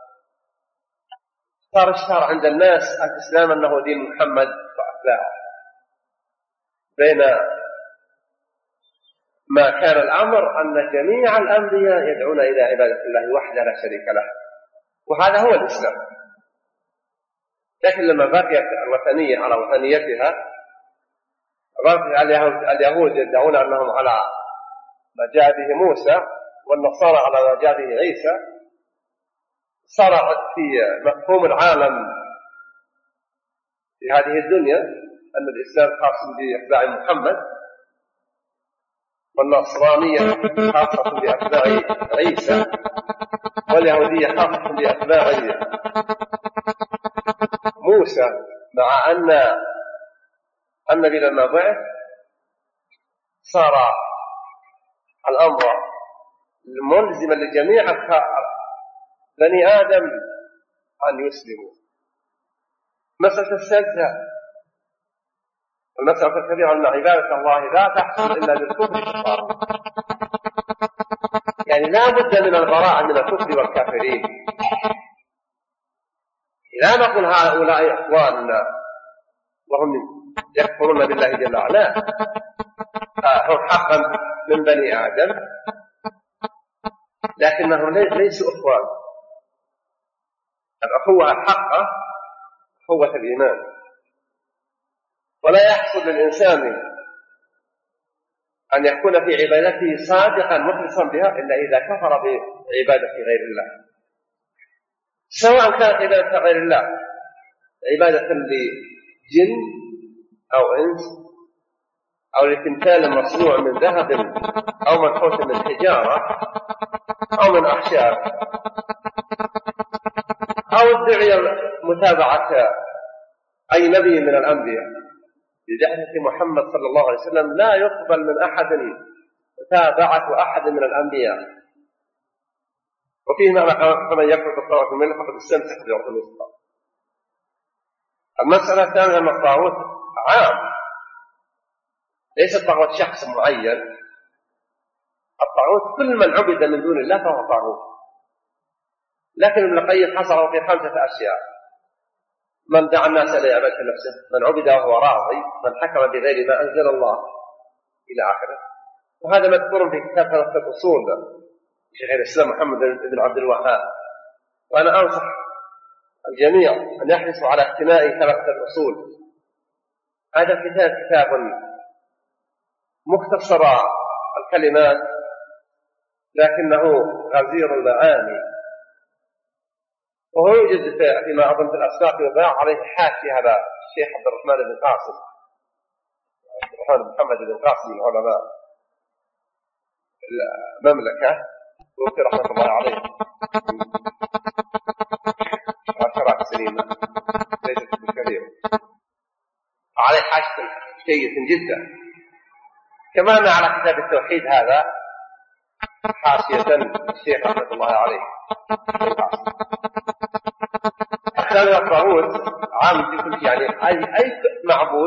صار اشتهر عند الناس الإسلام أنه دين محمد وأتباعه، بين ما كان الأمر أن جميع الأنبياء يدعون إلى عبادة الله وحده لا شريك له، وهذا هو الإسلام. لكن لما بقيت الوثنية على وثنيتها، بقي اليهود يدعون أنهم على ما جاء به موسى، والنصارى على ما جاء به عيسى، صار في مفهوم العالم في هذه الدنيا أن الإسلام خاص بأتباع محمد، والنصرانية خاصة بأتباع عيسى، واليهودية خاصة بأتباع موسى، مع أن النبي لما بعث صار الأمر ملزما لجميع بني آدم أن يسلموا. مسألة السجدة المسألة الكبيرة أن عبادة الله لا تحصل إلا بالكفر والطاغوت، يعني لا بد من البراءة من الكفر والكافرين. لا نقول هؤلاء إخواننا وهم يكفرون بالله جل وعلا، هم حقا من بني آدم، لكنهم ليسوا إخوان. الأخوة الحقة أخوة الإيمان، ولا يحصل للإنسان أن يكون في عبادته صادقا مخلصا بها إلا إذا كفر بعبادة غير الله، سواء كانت عبادة غير الله عبادة لجن أو إنس أو لتمثال مصنوع من ذهب أو منحوت من حجارة أو من أخشاب، أو ادعي متابعة أي نبي من الأنبياء بدعوة محمد صلى الله عليه وسلم، لا يقبل من أحد متابعة أحد من الأنبياء. وفيه معنى فمن يكفر بالطاغوت منه فقد استمسك بالعروة الوثقى. المسألة الثانية أن الطاغوت عام، ليس الطاغوت شخص معين. الطاغوت كل من عبد من دون الله فهو طاغوت. لكن ابن القيم حصره في خمسة أشياء: من دعا الناس إلى عبادة نفسه، من عبد وهو راضي، من حكم بغير ما أنزل الله، إلى آخره. وهذا مذكور في كتاب ثلاثة الأصول شيخ الإسلام محمد بن عبد الوهاب. وأنا أنصح الجميع أن يحرصوا على اقتناء ثلاثة الأصول. هذا الكتاب كتاب مختصر الكلمات لكنه غزير المعاني، وهو يوجد فيما أظن في الأسواق وباع عليه حاشية هذا الشيخ عبد الرحمن بن قاسم، عبد الرحمن بن محمد بن قاسم من علماء المملكة توفي رحمة الله عليه عشرات سنين ليست بكثير، عليه حاشية جيدة جدا. كما أن على كتاب التوحيد هذا حاشية الشيخ رحمة الله عليه. الثاني الطاغوت عام في كل شيء، يعني أي أي معبود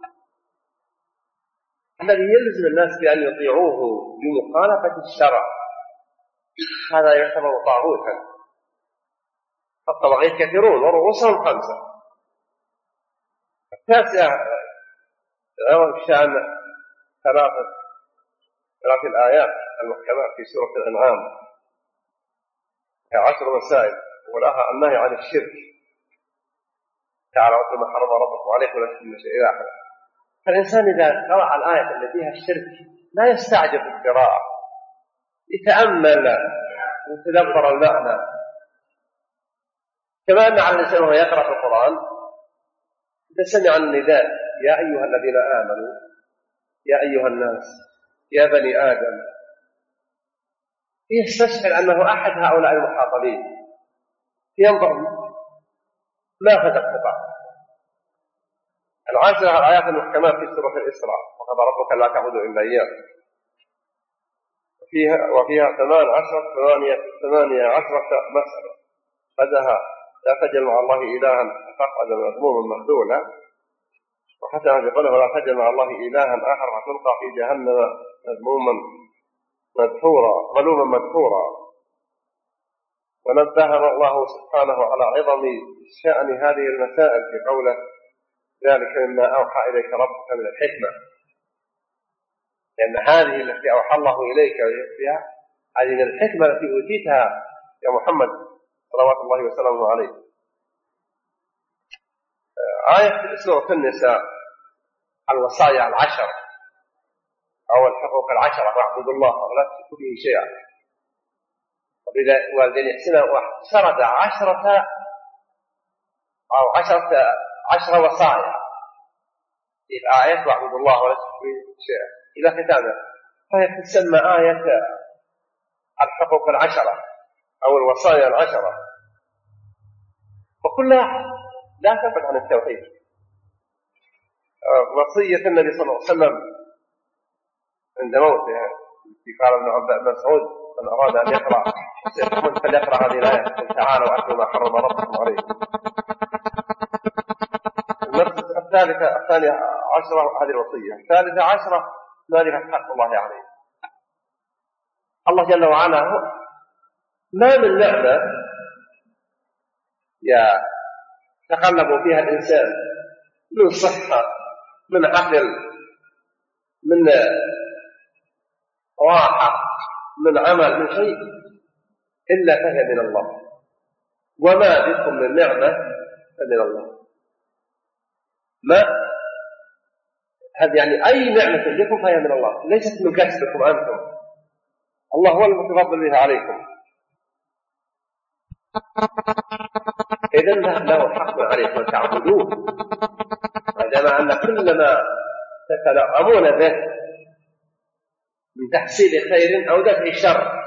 الذي يلزم الناس بأن يطيعوه بمخالفة الشرع، هذا يعتبر طاغوتا. الطواغيت كثيرون ورؤوسهم خمسة. التاسعة غير شأن ثلاثة ثلاث الآيات المحكمات في سورة الأنعام، عشر مسائل، ولاها النهي عن الشرك تعالى واتقوا ما حرم ربكم عليكم ولا تشركوا به إلى آخره. فالإنسان إذا قرأ الآية التي فيها الشرك لا يستعجل في القراءة، يتأمل ويتدبر المعنى. كما أن على الإنسان وهو يقرأ في القرآن إذا سمع النداء يا أيها الذين آمنوا، يا أيها الناس، يا بني آدم، يستشعر أنه أحد هؤلاء المخاطبين، ينظر ما فتحت بعد. العاشرة الآيات المحكمات في سورة الإسراء، وقضى ربك لا تعبدوا إلا إياه، وفيها وفيها ثمان عشرة ثمانية ثمانية عشرة مسألة بدها لا تجعل مع الله إلها فقد مذموما مخذولا، وحتى في قوله لا تجعل مع الله إلها آخر فتلقى في جهنم مذموما مدحورا ملوما مدحورا. ونبهنا الله سبحانه على عظم شأن هذه المسائل في قوله ذلك مما أوحى إليك ربك من الحكمة، لأن هذه التي أوحى الله إليك بها هذه من الحكمة التي أوتيتها يا محمد صلوات الله وسلامه عليه. آية سورة النساء الوصايا العشر أو الحقوق العشرة، واعبدوا الله ولا تشركوا به شيئا، وبالوالدين إحسانا، وسرد عشرة أو عشرة عشر وصايا في الآية واعبدوا الله ولا تشركوا به شيئا إلى ختامها، فهي تسمى آية الحقوق العشرة أو الوصايا العشرة، وكلها لا تبعد عن التوحيد. وصية النبي صلى الله عليه وسلم عند موته قال ابن مسعود من أراد أن يقرأ فليقرأ هذه الآية قل تعالوا أتلوا ما حرم ربكم عليكم. الثالثة الثانية عشرة هذه الوصية. الثالثة عشرة معرفة حق الله عليه. الله جل وعلا ما من نعمة يتقلب فيها الإنسان من صحة من عقل من راحة من عمل من شيء إلا فهي من الله، وما بكم من نعمة فمن الله. ما هذا يعني أي نعمة لكم فهي من الله، ليست من كسبكم أنتم، الله هو المتفضل بها عليكم. إذن له حق عليكم أن تعبدوه، وجمع أن كل ما تتلعبون به من تحصيل خير أو دفع شر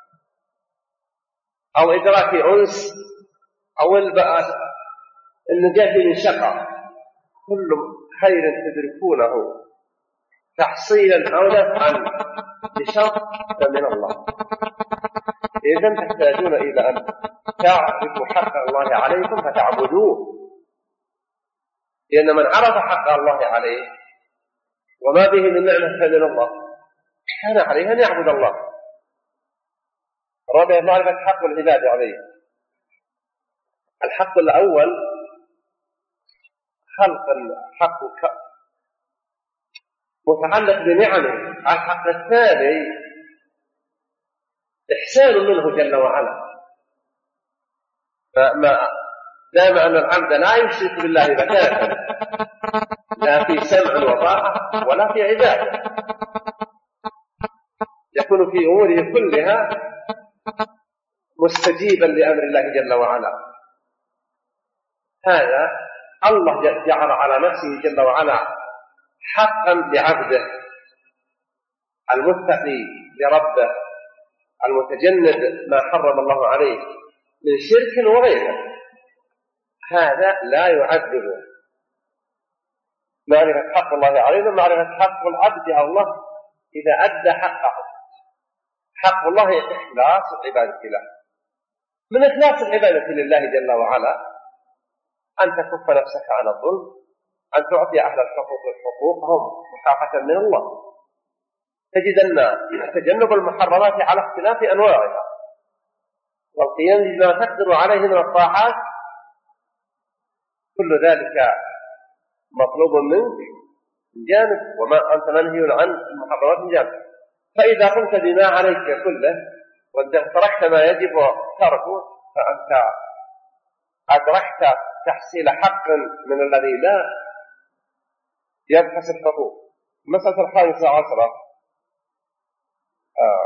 أو إدراك أنس أو النجاة من شقاء، كل خير تدركونه تحصيلا أو دفعا لشر فمن الله. إذن تحتاجون إلى أن تعرفوا حق الله عليكم فتعبدوه، لأن من عرف حق الله عليه وما به من نعمة فمن الله كان عليه أن يعبد الله. رابعا معرفة حق العباد عليه. الحق الأول خلق الحق متعلق بنعمه. الحق الثاني إحسان منه جل وعلا، فما دام أن العبد لا يشرك بالله بتاتا لا في سمع وطاعة ولا في عبادة، يكون في أموره كلها مستجيبا لأمر الله جل وعلا. هذا الله جعل على نفسه جل وعلا حقا لعبده المتقي لربه المتجنب ما حرم الله عليه من شرك وغيره، هذا لا يعذبه. معرفة حق الله علينا معرفة حق العبد على الله إذا أدى حقه. حق الله إخلاص العبادة له. من إخلاص العبادة لله جل وعلا أن تكف نفسك عن الظلم، أن تعطي أهل الحقوق حقوقهم محافة من الله. تجدن تجنب المحرمات على اختلاف أنواعها والقيام بما تقدر عليه من الطاعات، كل ذلك مطلوب منك من جانب، وما أنت منهي عن المحرمات من جانب. فإذا قمت بما عليك كله وتركت ما يجب تركه فأنت أدركت تحصيل حق من الذي لا يبحث الحقوق. المسألة الخامسة عشرة آه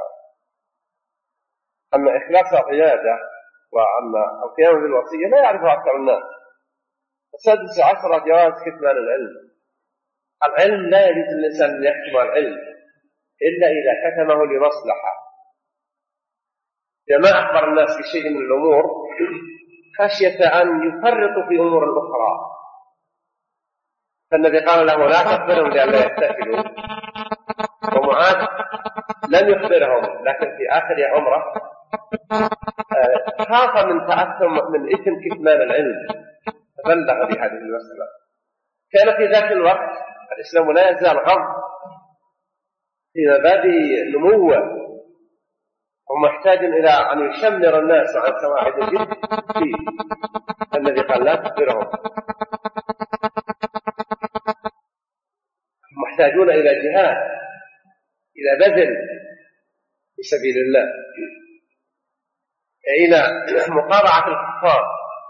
أن إخلاص العبادة وأن القيام بالوصية لا يعرفها أكثر الناس. السادسة عشرة جواز كتمان العلم. العلم لا يجوز للإنسان أن يكتم العلم إلا إذا كتمه لمصلحة. إذا ما أخبر الناس بشيء من الأمور خشية أن يفرطوا في أمور أخرى، فالنبي قال له لا تخبرهم لئلا يتكلوا، ومعاذ لم يخبرهم، لكن في آخر عمره خاف من تأثم من إثم كتمان العلم فبلغ بهذه المسألة. كان في ذاك الوقت الإسلام لا يزال غض في مبادئ نموه، ومحتاج إلى أن يشمر الناس عن سواعد الجد فيه. الذي قال لا تخبرهم، محتاجون إلى جهاد، إلى بذل في سبيل الله، إلى مقارعة الكفار.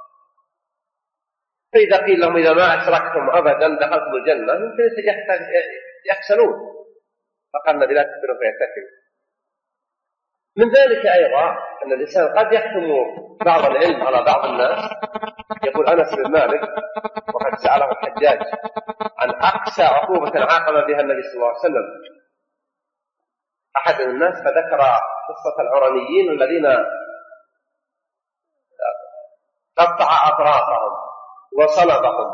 فإذا قيل لهم إذا ما أشركتم أبدا دخلتم الجنة يمكن يحسنون، فقال النبي لا تخبرهم فيتكلوا. من ذلك أيضا أن الإنسان قد يحكم بعض العلم على بعض الناس. يقول أنس بن مالك وقد سأله الحجاج عن أقسى عقوبة عاقب بها النبي صلى الله عليه وسلم أحد الناس، فذكر قصة العرنيين الذين قطع أطرافهم وصلبهم.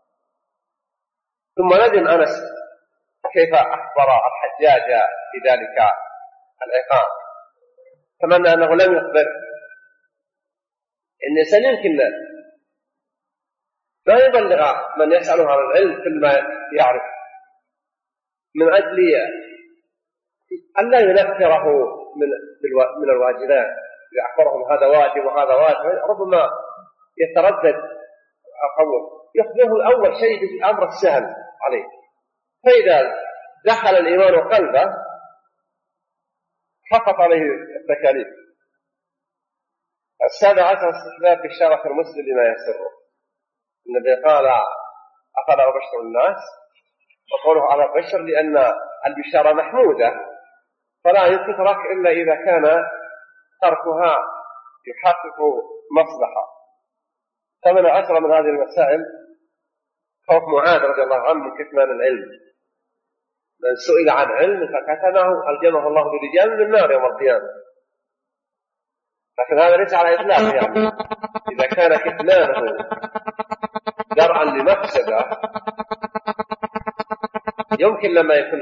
ثم ندم أنس كيف أخبر الحجاج في ذلك العقاب، تمنى أنه لم يخبر. الإنسان يمكن لا يبلغ من يسأله عن العلم كل ما يعرف من أجل أن لا ينفره من من الواجبات. إذا أخبرهم هذا واجب وهذا واجب ربما يتردد القول، يخبره الأول شيء بالأمر السهل عليه، فإذا دخل الإيمان قلبه حقق عليه التكاليف. السابع عشر استحباب بشارة المسلم بما يسره. النبي قال أفلا أبشر الناس، وقوله على البشر لأن البشارة محمودة فلا يترك إلا إذا كان تركها يحقق مصلحة. ثمن عشر من هذه المسائل خوف معاذ رضي الله عنه من كتمان العلم. من سئل عن علم فكتمه ألجمه الله برجال من النار يوم القيامة، لكن هذا ليس على إطلاق، يعني إذا كان كتمانه درعا لمفسدة يمكن لما يكون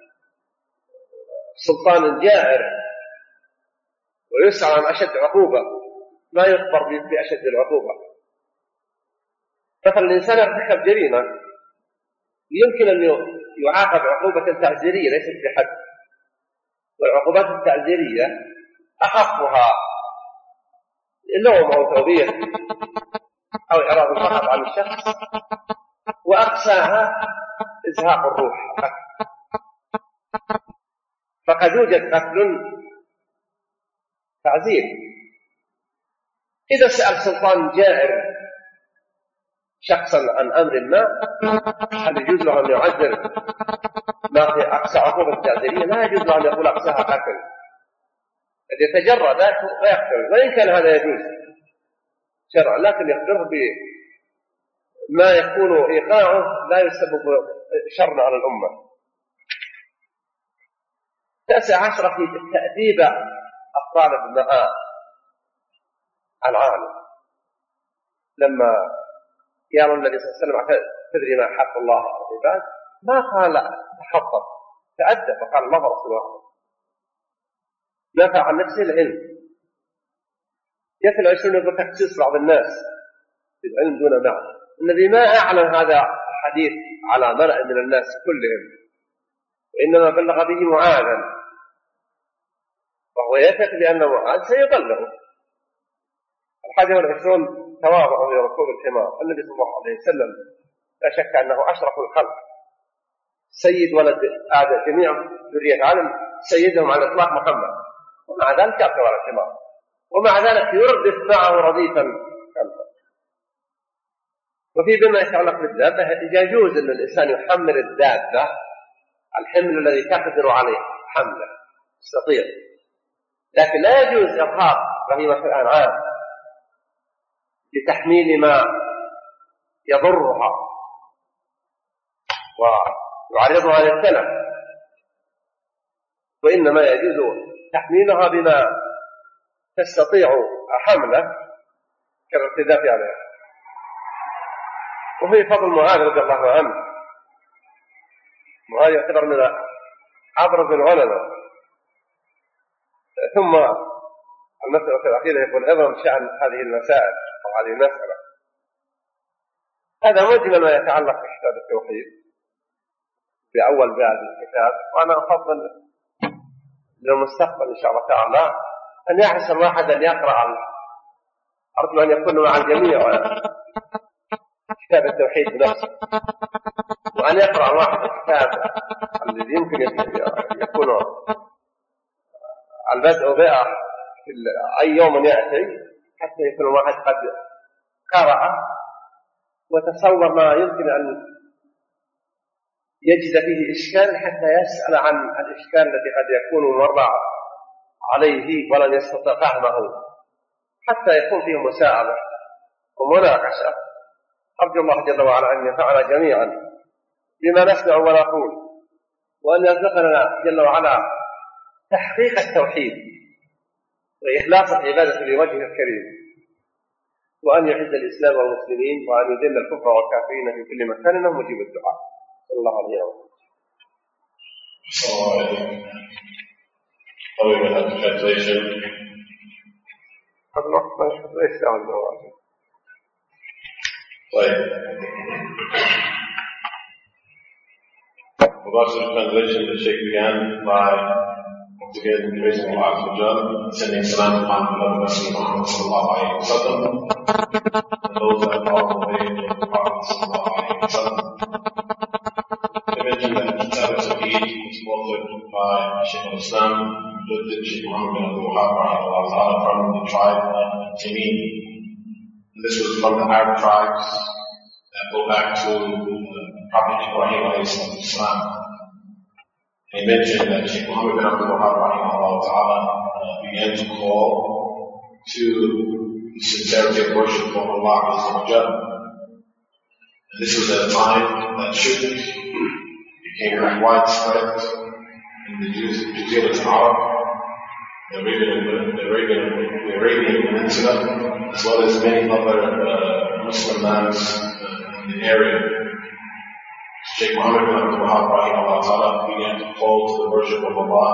سلطان جائر ويسعى عن أشد عقوبة ما يخبر بأشد العقوبة. مثلا الإنسان ارتكب جريمة يمكن أن يعاقب عقوبة تعزيرية ليست بحد، والعقوبات التعزيرية أخفها اللوم أو توبيخ أو إعراض الفقط عن الشخص، وأقساها إزهاق الروح. فقد يوجد قتل تعزير. إذا سأل سلطان جائر شخصا عن أمر ما هل يجوز له أن يعذر ما في أقصى عقوبة التعزيرية؟ لا يجوز له أن يقول أقصاها قتل، قد يتجرى ذاته ويقتل، وإن كان هذا يجوز شرعا، لكن يخبره بما يكون إيقاعه لا يسبب شر على الأمة. تاسع عشر في تأديب الطالب مع العالم. لما قال النبي صلى الله عليه وسلم تدري ما حق الله على العباد، ما قال تحضر، تأدب، وقال الله ورسوله نفع عن نفسه العلم. يثل عشرون يقول تخصيص بعض الناس بالعلم دون معنى. النبي ما أعلن هذا الحديث على ملأ من الناس كلهم، وإنما بلغ به معاذا، وهو يثق بأن معاذ سيبلغه. الحادي والعشرون تواضع لركوب الحمار. النبي صلى الله عليه وسلم لا شك أنه أشرف الخلق، سيد ولد آدم، جميع ذرية آدم سيدهم على الإطلاق محمد، ومع ذلك يركب على الحمار، ومع ذلك يردف معه رديفا خلفه. وفي بما يتعلق بالدابة يجوز أن الإنسان يحمل الدابة الحمل الذي تقدر عليه حمله، يستطيع، لكن لا يجوز إرهاق بهيمة الأنعام لتحميل ما يضرها ويعرضها للتلف. وإنما يجوز تحميلها بما تستطيع حمله كالارتداف عليها. وفي فضل معاذ رضي الله عنه، معاذ يعتبر من أبرز العلماء. ثم المسألة الأخيرة يقول عظم شأن هذه المسائل أو هذه المسألة. هذا مجمل ما يتعلق بكتاب التوحيد في أول باب الكتاب، وأنا أفضل للمستقبل إن شاء الله تعالى أن يحرص الواحد أن يقرأ، أرجو أن يكون مع الجميع كتاب التوحيد بنفسه، وأن يقرأ الواحد الكتاب الذي يمكن يكون البدء بها في أي يوم يأتي، حتى يكون الواحد قد قرأ وتصور ما يمكن أن يجد فيه إشكال، حتى يسأل عن الإشكال الذي قد يكون مر عليه ولن يستطيع فهمه، حتى يكون فيه مساعدة ومناقشة. أرجو الله جل وعلا أن ينفعنا جميعا بما نسمع ونقول، وأن يرزقنا جل وعلا تحقيق التوحيد وإخلاص العبادة لوجهه الكريم، وأن يعز الإسلام والمسلمين، وأن يذل الكفر والكافرين في كل مكان، إنه مجيب الدعاء. صلى الله عليه وسلم. Probably without the translation. Right. About the translation, the Sheikh began by once again praising Allah Azza wa Jal, sending salam upon the beloved Messenger Muhammad sallallahu alayhi wa sallam, and those that follow the way of the Prophet sallallahu alayhi wa sallam. They mentioned that Kitab al-Tawheed was authored by Shaykh al-Islam, Sheikh Muhammad bin Abdul Wahhab from the tribe of Tamim. This was from the Arab tribes that go back to the Prophet Ibrahim alayhi salam. He mentioned that Sheikh Muhammad bin Abdul Wahhab began to call to the sincerity of worship of Allah Azza wa Jal. And this was at a time that shirk became very widespread in the Jazirah al-Arab, the Arabian, the Arabian, the Arabian Peninsula, as well as many other uh, Muslim lands uh, in the area. Sheikh Muhammad bin Abdul Wahhab began to call to the worship of Allah,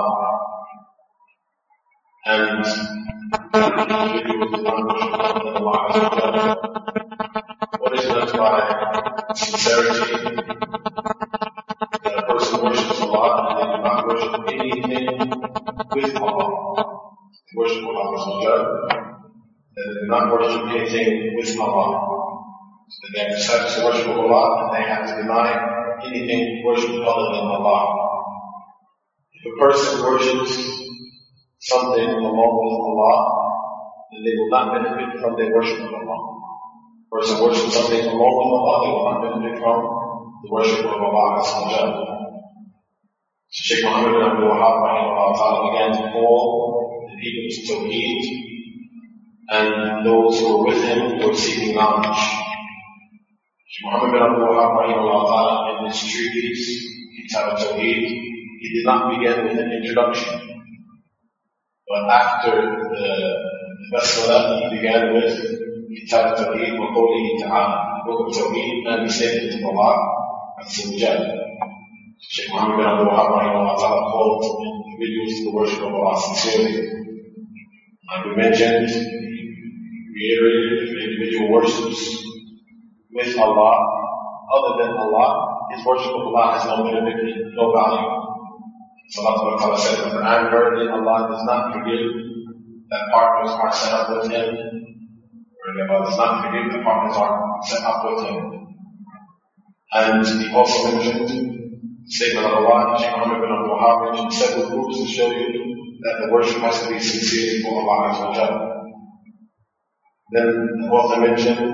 and individuals did not worship Allah Azza wa Jalla. What is meant by sincerity? That a person worships Allah and they do not worship anything with Allah. They worship Allah Azza wa Jalla, that they do not worship anything with Allah. So they have to worship Allah and they have to deny anything worshipped other than Allah. If a person worships something along with Allah, then they will not benefit from their worship of Allah. If a person worships something along with Allah, they will not benefit from the worship of Allah Azza wa Jalla. So Shaykh Muhammad bin Abdul Wahhab began to call the people to Tawheed, and those who were with him were seeking knowledge. Muhammad bin Abdul Wahhab in his treatise, Kitab al-Tawheed, he did not begin with an introduction. But after the Basmalah, he began with Kitab al-Tawheed wa Qawlihi Ta'ala, the book of Tawheed, and the statement of Allah Azza wa Jalla. Shaykh Muhammad bin Abdul Wahhab called individuals to the worship of Allah sincerely. Like we mentioned, he reiterated, if an individual worships with Allah, other than Allah, his worship of Allah has no benefit, no value. So Allah Ta'ala said in the Quran, verily Allah does not forgive that partners are set up with him. Verily Allah does not forgive that partners are set up with him. And he also mentioned the statement of Allah, Shaykh Muhammad bin Abdul Wahhab mentioned several groups to show you that the worship has to be sincere for Allah Azza wa Jalla. Then the author mentioned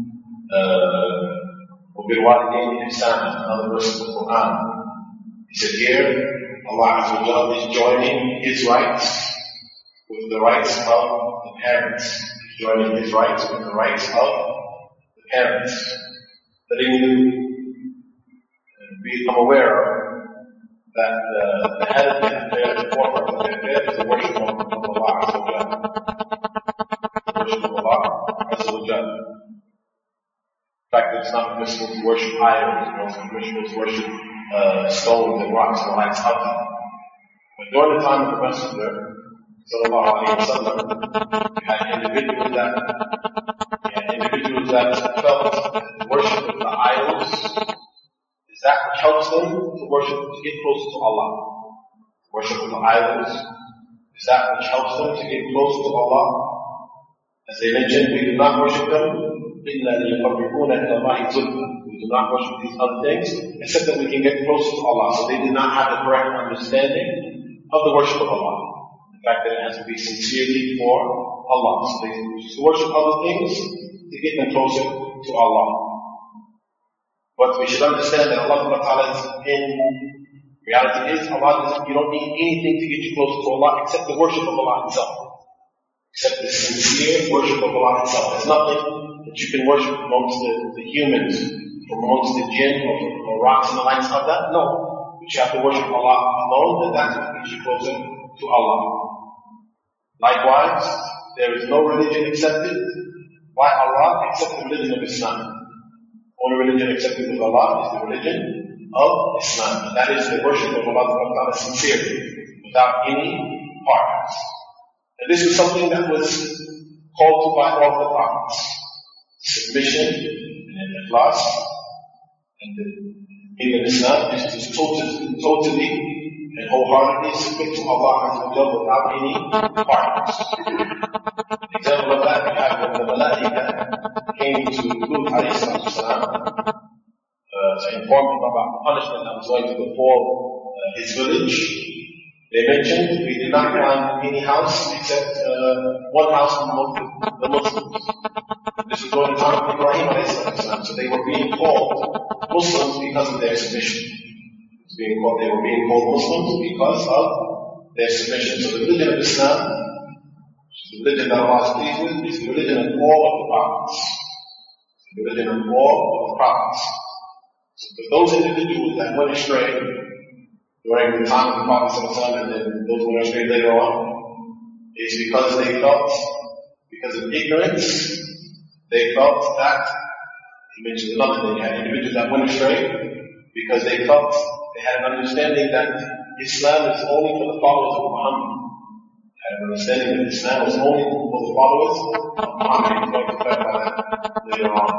وَبِالْوَالِدَيْنِ إِحْسَانًا, another verse of the Quran. He said here, Allah Azza wa Jalla is joining His rights with the rights of the parents. He's joining His rights with the rights of the parents. Letting you become aware that uh, the head of the affair, the forefront of the affair, is the worship of, of Allah Azza wa Jalla. The worship of Allah Azza wa Jalla. In fact, it's not permissible to worship idols, it's not permissible to worship uh, stones and rocks and the likes of them. But during the time of the Messenger, sallallahu alayhi wa sallam, we had individuals that, we had individuals that felt that the worship of the idols is that which helps them to worship, to get closer to Allah. Worship of the idols is that which helps them to get closer to Allah. As they mentioned, we do not worship them. إِلَّا لِيُقَرِّبُونَ إِلَى اللَّهِ زُلْفًا. We do not worship these other things, except that we can get closer to Allah. So they do not have the correct understanding of the worship of Allah. The fact that it has to be sincerely for Allah. So they choose to worship other things to get them closer to Allah. But we should understand that Allah Ta'ala is in reality is Allah doesn't, you don't need anything to get you closer to Allah except the worship of Allah itself. Except the sincere worship of Allah itself. There's nothing that you can worship amongst the, the humans, or amongst the jinn, or, or rocks and the likes of that. No. But you have to worship Allah alone, and that's what gets you closer to Allah. Likewise, there is no religion accepted by Allah except the religion of Islam. The only religion accepted with Allah is the religion of Islam. And that is the worship of Allah sincerely, without any parts. And this is something that was called to by all the prophets. Submission and ikhlas and the meaning of Islam is to totally, totally and wholeheartedly submit to Allah Azza wa Jalla without any partners. An example of that we have when the Malaika came to Lut alayhi salam uh, to inform him about the punishment that was going to befall uh, his village. They mentioned we did not find any house except uh, one house among the, the Muslims. This was during the time of Ibrahim alayhi salam. So they were being called Muslims because of their submission. Being called, they were being called Muslims because of their submission. So the religion of Islam, the religion that Allah is pleased with, is the religion of all of the prophets. The religion of all of the prophets. So for those individuals that went astray during the time of the Prophet and then those who went astray later on, is because they felt, because of ignorance, they felt that, he mentioned another thing, had individuals that went astray because they felt they had an understanding that Islam is only for the followers of Muhammad. They had an understanding that Islam is only for the followers of Muhammad. He's going to clarify that later on.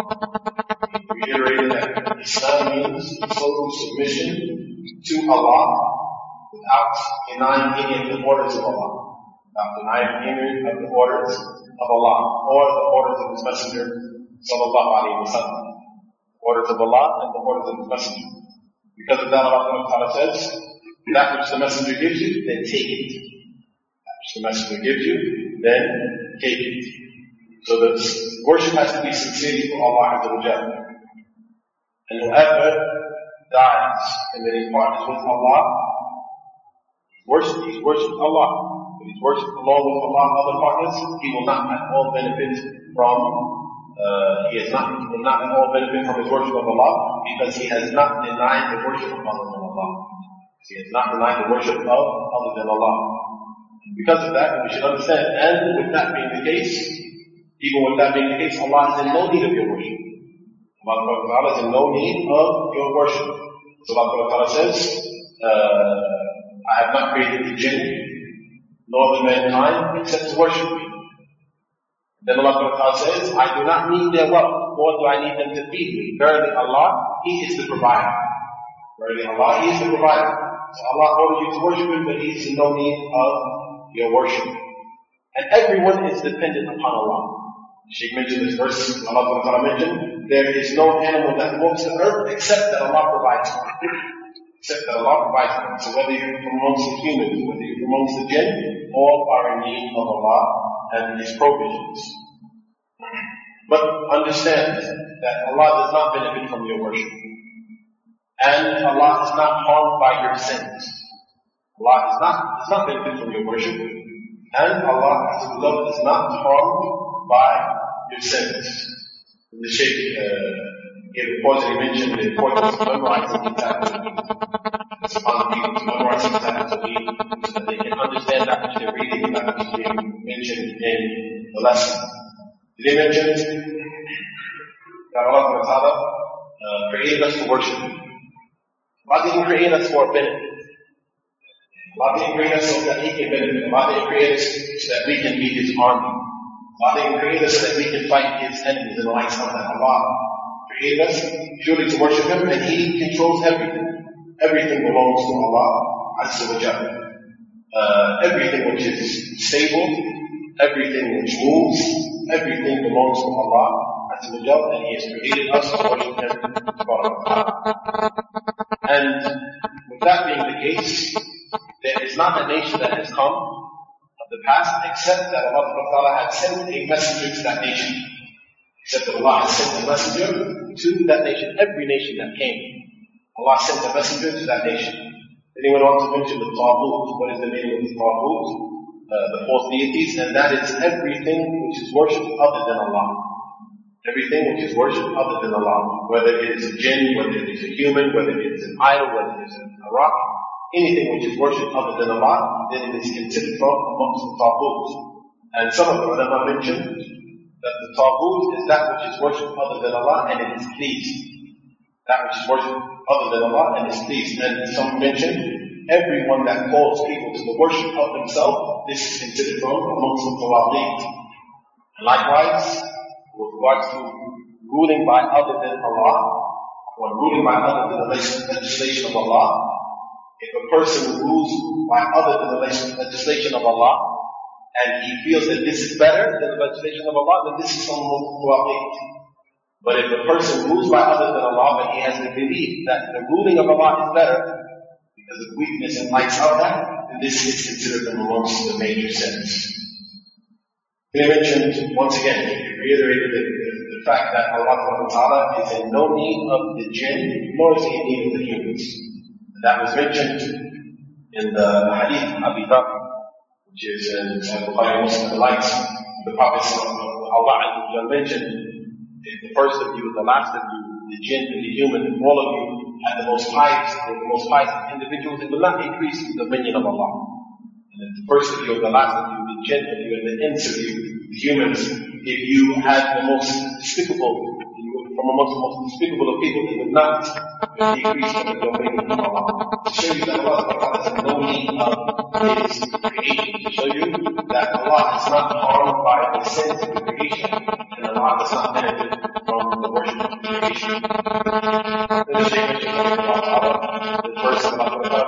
He reiterated that Islam means total submission to Allah without denying any of the orders of Allah. Without denying any of the orders of Allah or the orders of His Messenger sallallahu alayhi wa sallam. Orders of Allah and the orders of His Messenger. Because of that, Allah Ta'ala says, that which the Messenger gives you, then take it. That which the Messenger gives you, then take it. So the worship has to be sincerely for Allah Azza wa Jalla. And whoever dies committing partners with Allah, worship, he's worshipped Allah. But he's worshipped along with Allah and other partners, he will not at all benefit from Uh, he has not, he will not at all benefit from his worship of Allah because he has not denied the worship of other than Allah. He has not denied the worship of other than Allah. And because of that, we should understand, and with that being the case, even with that being the case, Allah is in no need of your worship. Allah is in no need of your worship. So Allah Ta'ala says, uh, I have not created the jinn, nor the mankind, except to worship me. Then Allah Ta'ala says, I do not need their wealth, nor do I need them to feed me. Verily Allah, He is the provider. Verily Allah, He is the provider. So Allah orders you to worship Him, but He is in no need of your worship. And everyone is dependent upon Allah. Sheikh mentioned this verse, Allah Ta'ala mentioned, there is no animal that walks the earth except that Allah provides for it. Except that Allah provides for it. So whether you're from amongst the humans, whether you're from amongst the jinn, all are in need of Allah and His provisions. But understand that Allah does not benefit from your worship. And Allah is not harmed by your sins. Allah is not, does not benefit from your worship. And Allah is not harmed by your sins. The Shaykh uh, gave a pause and he mentioned the importance of memorizing the Kitab. It's upon the people to memorize these ayat so that they can understand that which they're reading, that which is being mentioned in the lesson. Did they mention that Allah subhanahu wa ta'ala uh, created us to worship Him? Allah didn't create us for a benefit. Allah didn't create us so that He can benefit. Allah didn't create us so that we can be His army. Allah didn't create us so that we can fight His enemies and the likes of that. Allah created us purely to worship Him, and He controls everything. Everything belongs to Allah Azza wa Jalla. Uh, everything which is stable, everything which moves, everything belongs to Allah Azza wa Jalla, and He has created us to worship Him. And with that being the case, there is not a nation that has come of the past except that Allah subhanahu wa ta'ala had sent a messenger to that nation. Except that Allah has sent a messenger to that nation, every nation that came. Allah sent a messenger to that nation. Anyone want to mention the Taghut? What is the meaning of the Taghut? Uh, the false deities, and that is everything which is worshipped other than Allah. Everything which is worshipped other than Allah. Whether it is a jinn, whether it is a human, whether it is an idol, whether it is a rock, anything which is worshipped other than Allah, then it is considered from amongst the Taghut. And some of the ulama mentioned that the Taghut is that which is worshipped other than Allah and it is pleased. That which is worshipped other than Allah and is pleased. And some mentioned everyone that calls people to the worship of themselves, this is considered from amongst the Taghut. And likewise, with regards to ruling by other than Allah, or ruling by other than the legislation of Allah, if a person rules by other than the legislation of Allah, and he feels that this is better than the legislation of Allah, then this is from Taghut. But if a person rules by other than Allah, but he has the belief that the ruling of Allah is better, because of weakness and likes of that, then this is considered from amongst the major sins. They mentioned, once again, he reiterated the, the, the fact that Allah subhanahu wa ta'ala is in no need of the jinn, nor is He in need of the humans. And that was mentioned in the hadith of Abi Dharr, which is in Bukhari Muslim, the likes of the Prophet Allah mentioned, if the first of you, the last of you, the jinn and the human, all of you, and the most pious, the most pious individuals, it will not increase the dominion of Allah. And if the first of you, the last of you, the jinn of you, and the ins of you, the humans, if you had the most despicable, from amongst the most despicable of people, it would not decrease the dominion of Allah. To show you that Allah has no need of His creation. To show you that Allah is not harmed by the sins of the creation, and Allah does not benefit from the worship of the creation. Then the Shaykh mentioned that Allah, the verse of Allah,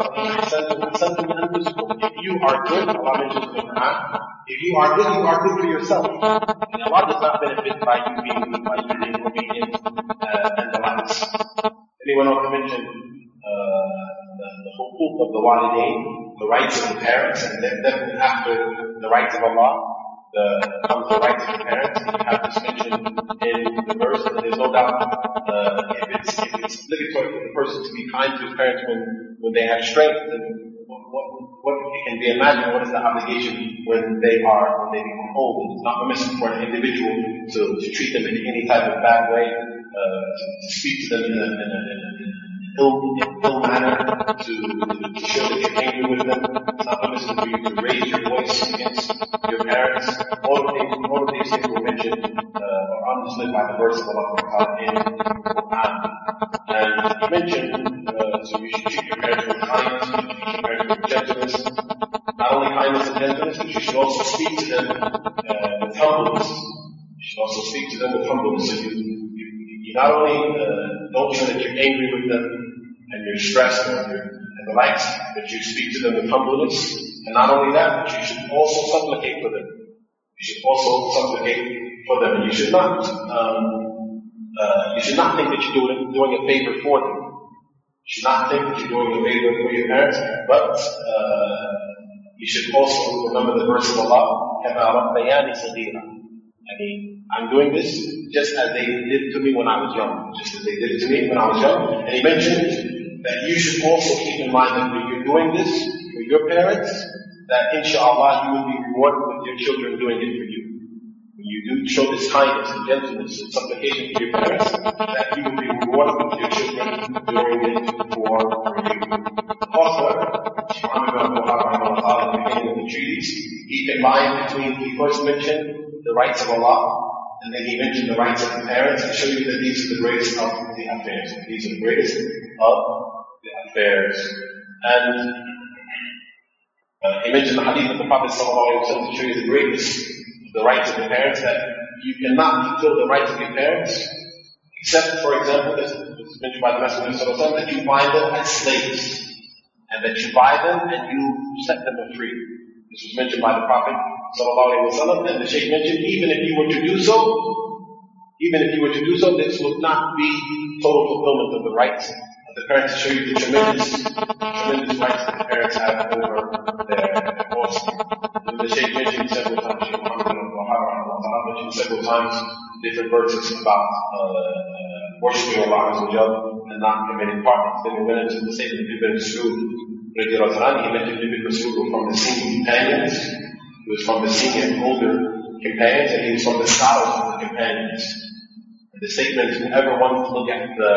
if you are good, Allah mentions in the Quran, if you are good, you are good for yourself. And Allah does not benefit by you being good, by you being obedient, uh, and the likes. Anyone want to mention uh, the, the hukuk of the walidain, the rights of the parents, and then, then after the rights of Allah, the, comes the rights of the parents. You have this mentioned in the verse, and there's no doubt uh, if, it's, if it's obligatory for the person to be kind to his parents when, when they have strength, then what, what, what it can be imagined, what is the obligation when they are, when they become old? It's not permissible for an individual to, to treat them in any type of bad way, uh, to, to speak to them in a, in a, in a ill, ill manner, to, to show that you're angry with them. It's not permissible for you to raise your voice against your parents. All of these, all of these things were mentioned, uh, or understood by the verse of Allah in the Quran. And he mentioned, uh, so you should treat your parents with kindness, you should treat your parents with gentleness. Not only kindness and gentleness, but you should also speak to them uh, with humbleness. You should also speak to them with humbleness. So you, you, you not only uh, don't show that you're angry with them and you're stressed or you're, and the likes, but you speak to them with humbleness. And not only that, but you should also supplicate for them. You should also supplicate for them. And you should not, um, uh, you should not think that you're doing, doing a favor for them. You should not think that you're doing a favor for your parents, but uh, you should also remember the verse of Allah, كَمَا رَبَّيَانِ صَغِيرًا. I mean, I'm doing this just as they did to me when I was young. Just as they did it to me when I was young. And he mentioned that you should also keep in mind that when you're doing this for your parents, that inshallah you will be rewarded with your children doing it for you. When you do show this kindness and gentleness and supplication to your parents, that you will be rewarded with your children doing it for you. between treaties. He combined between, he first mentioned the rights of Allah, and then he mentioned the rights of the parents to show you that these are the greatest of the affairs. These are the greatest of the affairs. And uh, he mentioned the hadith of the Prophet ﷺ to show you the greatness of the rights of the parents, that you cannot fulfill the rights of your parents, except, for example, this was mentioned by the Messenger ﷺ, that you buy them as slaves, and that you buy them and you set them free. This was mentioned by the Prophet ﷺ, and the Shaykh mentioned, even if you were to do so, even if you were to do so, this would not be total fulfillment of the rights of the parents, to show you the tremendous, tremendous rights that the parents have over their offspring. The Shaykh mentioned several times, Shaykh Muhammad mentioned several times different verses about uh, worshiping Allah Azza wa Jal and not committing partners. Then we went into the statement of Ibn Mas'ud. He mentioned Ibn Mas'ud was from the senior companions. He was from the senior older companions, and he was from the scholars of the companions. And the statement, whoever wants to look at the,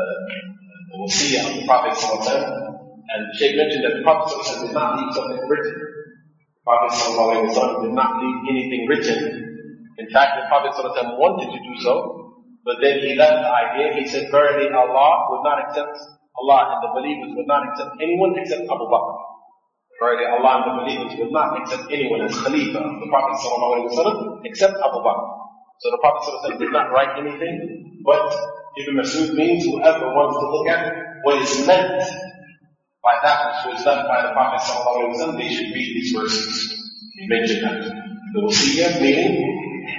the wasiyah of the Prophet ﷺ, and the Shaykh mentioned that the Prophet ﷺ did not leave something written. The Prophet ﷺ did not leave anything written. In fact, the Prophet ﷺ wanted to do so, but then he left the idea. He said, verily Allah would not accept, Allah and the believers would not accept anyone except Abu Bakr. Verily Allah and the believers would not accept anyone as Khalifa of the Prophet ﷺ except Abu Bakr. So the Prophet ﷺ did not write anything, but Ibn Mas'ud means whoever wants to look at what is meant by that which was done by the Prophet ﷺ, they should read these verses. He mentioned that. The wasiyah meaning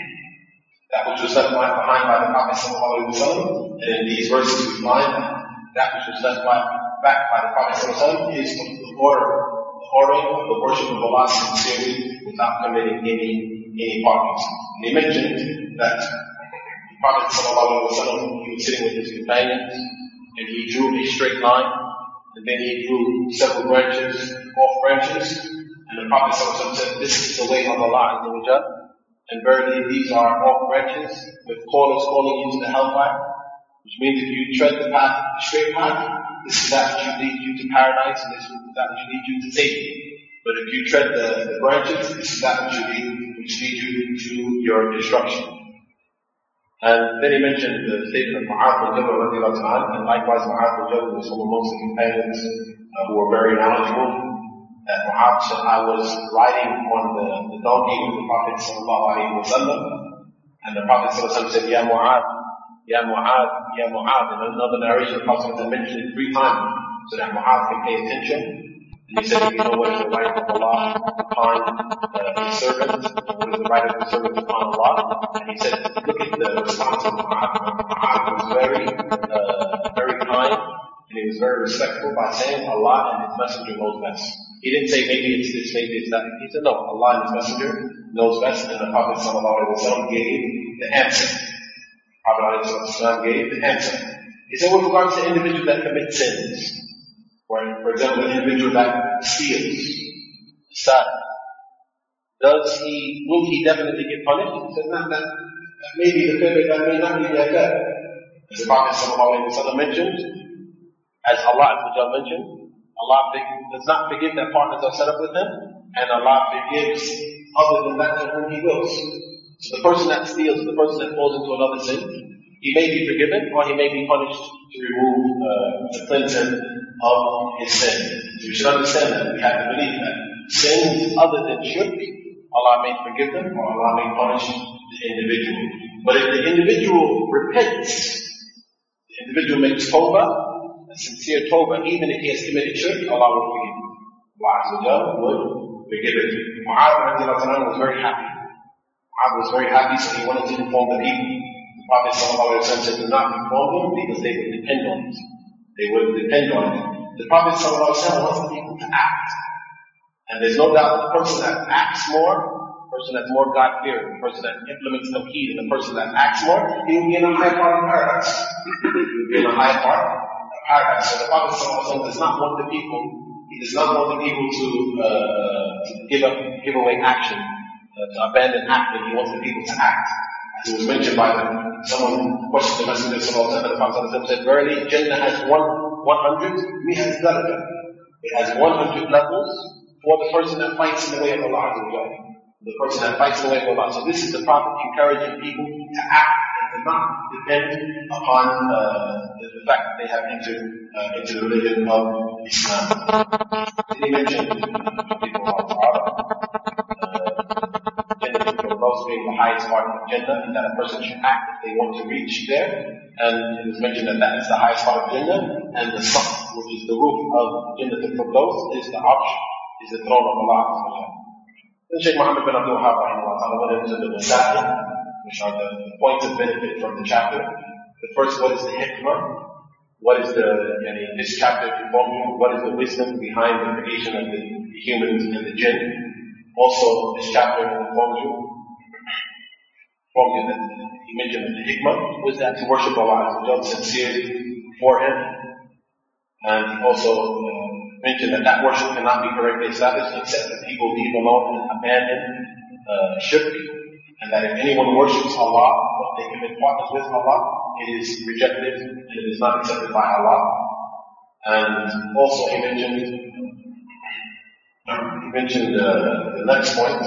that which was left behind by the Prophet ﷺ, and in these verses we find that that which was left by, back by the Prophet ﷺ is the order, the ordering of the worship of Allah sincerely without committing any any partners. And he mentioned that the Prophet ﷺ, he was sitting with his companions, and he drew a straight line, and then he drew several branches, off branches, and the Prophet ﷺ said, this is the way of Allah Azza wa Jal. And verily these are off branches with callers calling you to the hellfire, which means if you tread the path, the straight path, this is that which will lead you to paradise, and this is that which will lead you to safety. But if you tread the, the branches, this is that which will lead, which lead you to your destruction. And then he mentioned the statement of Mu'adh bin Jabal radiallahu ta'ala, and likewise Mu'adh bin Jabal was from amongst the companions uh, who were very knowledgeable. That Mu'adh said, I was riding on the, the donkey with the Prophet sallallahu alayhi wa sallam, and the Prophet sallallahu alayhi wa sallam said, Ya Mu'adh, Ya Mu'adh, Ya Mu'adh. In another narration, the Prophet mentioned it three times, so that Mu'adh can pay attention. And he said, if you know what is the right of Allah upon uh, his servant, what is the right of the servant upon Allah? And he said, look at the response of Mu'adh. Mu'adh was very, uh, very kind, and he was very respectful by saying, Allah and His Messenger knows best. He didn't say maybe it's this, maybe it's that. He said, no, Allah and His Messenger knows best, and the Prophet sallallahu alaihi wasallam gave the answer. The Prophet sallallahu alaihi wasallam gave the answer. He said, with regards to individuals that commit sins, or for example, an individual that steals, sad, does he, will he definitely get punished? He said, not that, that may be the fair, that may not be the affair. As the Prophet sallallahu alaihi wasallam mentioned, as Allah mentioned, Allah does not forgive that partners are set up with Him, and Allah forgives other than that to whom He wills. So the person that steals, the person that falls into another sin, he may be forgiven, or he may be punished to remove, uh, to cleanse him of his sin. So we should understand that. We have to believe that sins other than shirk, Allah may forgive them, or Allah may punish the individual. But if the individual repents, the individual makes tawbah, a sincere tawbah, even if he has committed shirk, Allah will forgive him. Allah Azza wa Jalla would forgive it. Mu'adh was very happy. Mu'adh was very happy, so he wanted to inform the people. The Prophet ﷺ said, do not inform them because they would depend on it. They would depend on it. The Prophet ﷺ wants the people to act. And there's no doubt the person that acts more, the person that's more God-fearing, the person that implements Tawheed, and the person that acts more, he will be in a high part of paradise. He will be in a high part. Paradise. So the Prophet ﷺ does not want the people, he does not want the people to, uh, to give up, give away action, uh, to abandon acting. He wants the people to act. As it was mentioned by them, someone questioned the Messenger ﷺ, and the Prophet ﷺ said, verily, Jannah has one, one hundred, me has daraja. It has one hundred levels, for the person that fights in the way of Allah Azza wa Jalla. The person that fights in the way of Allah. So this is the Prophet encouraging people to act and to not depend upon uh, the, the fact that they have entered uh, into the religion of Islam. Did he mention people of Allah Jannah being the highest part of Jannah, and that a person should act if they want to reach there. And it was mentioned that that is the highest part of Jannah, and the Saqf, which is the roof of Jannah al-Firdaus, is the Arsh, is the throne of Allah. Then Shaykh Muhammad bin Abdul Wahhab went into the Masail, which are the, the points of benefit from the chapter. The first, what is the hikmah? What is the, yani, this chapter informs you, what is the wisdom behind the creation of the, the humans and the jinn? Also, this chapter informs you, informs you that he mentioned that the hikmah was that to worship Allah sincerely for Him. And he also uh, mentioned that that worship cannot be correctly established except that people leave alone and abandon uh, shirk. And that if anyone worships Allah, but they commit partners with Allah, it is rejected and it is not accepted by Allah. And also he mentioned, he mentioned uh, the next point,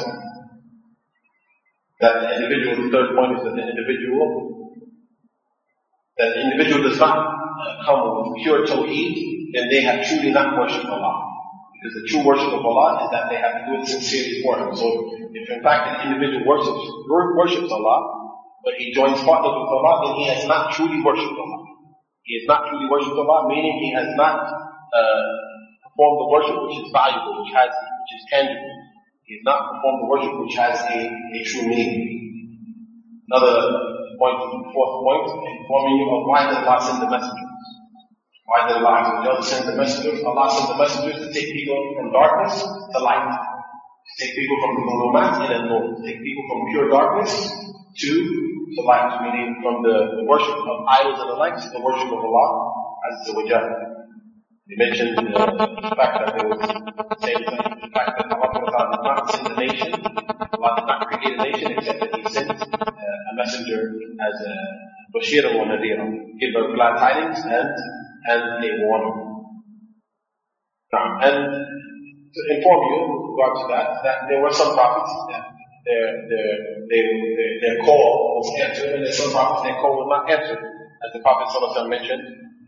that the individual, the third point is that the individual, that the individual does not uh, come with pure tawheed, then they have truly not worshipped Allah. Because the true worship of Allah is that they have to do it sincerely for Him. So if in fact an individual worships, worships Allah, but he joins partners with Allah, then he has not truly worshipped Allah. He has not truly worshipped Allah, meaning he has not uh, performed the worship which is valuable, which has, which is tangible. He has not performed the worship which has a, a true meaning. Another point, fourth point, informing you of why does Allah send the messengers. Why did Allah send the messengers? Allah sent the messengers to take people from darkness to light. To take people from the dhulumat ila nur. To take people from pure darkness to, to light, meaning from the, the worship of idols and the likes to the worship of Allah Azza wa Jalla. They mentioned uh, the fact that there was saying the fact that Allah did not send a nation. Allah did not create a nation except that He sent uh, a messenger as a Bashir wa Nadira, give her glad tidings and and a warning. And to inform you with regard to that, that there were some prophets that their their their, their, their call was answered, and there are some prophets their call was not answered. As the Prophet ﷺ mentioned,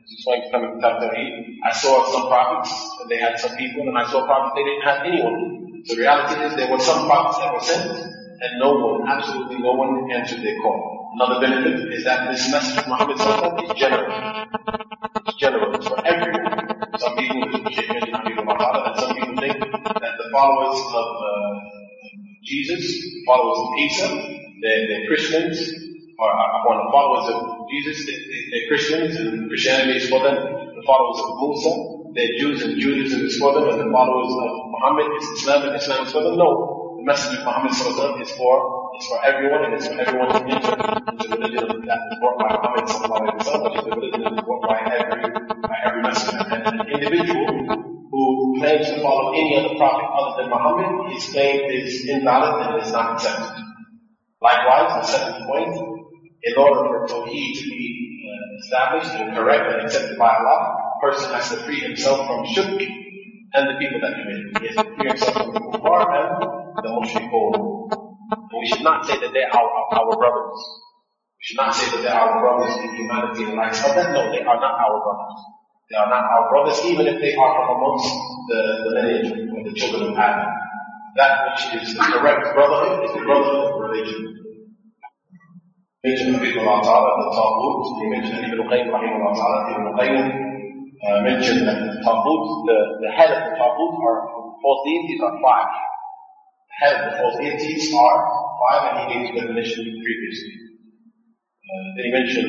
I saw some prophets and they had some people, and I saw prophets they didn't have anyone. The reality is there were some prophets that were sent, and no one, absolutely no one answered their call. Another benefit is that this message of Muhammad ﷺ is general. It's general, it's for everyone. Some people, that some people think that the followers of uh, Jesus, followers of Isa, they're, they're Christians, or uh, the followers of Jesus, they, they, they're Christians, and Christianity is for them. The followers of Musa, they're Jews, and Judaism is for them, and the followers of Muhammad is Islam, and Islam is for them. No, the message of Muhammad ﷺ is for It's for everyone, and it's for everyone to enter into the religion that is brought by Muhammad sallallahu alaihi wasallam, which is the religion that is brought by every, by every messenger. And an individual who claims to follow any other prophet other than Muhammad, his claim is invalid and is not accepted. Likewise, the seventh point, in order for Tawheed to be uh, established and correct and accepted by Allah, a person has to free himself from shirk and the people that commit it. He has to free himself from the kuffar and the mushrikun. We should not say that they're our, our brothers. We should not say that they're our brothers in humanity and life. So then, no, they are not our brothers. They are not our brothers, even if they are from amongst the, the lineage of the children of Adam. That which is the correct brotherhood is the brotherhood of religion. Mentioned Allah Ta'ala, the Taghut. He mentioned Ibn Qayyim, Rahimahullah Ta'ala. Ibn Qayyim uh, mentioned that the Taghut, the, the head of the Taghut, are false deities, are five. The head of the false deities are five, and he gave the definition previously. Uh, then he mentioned,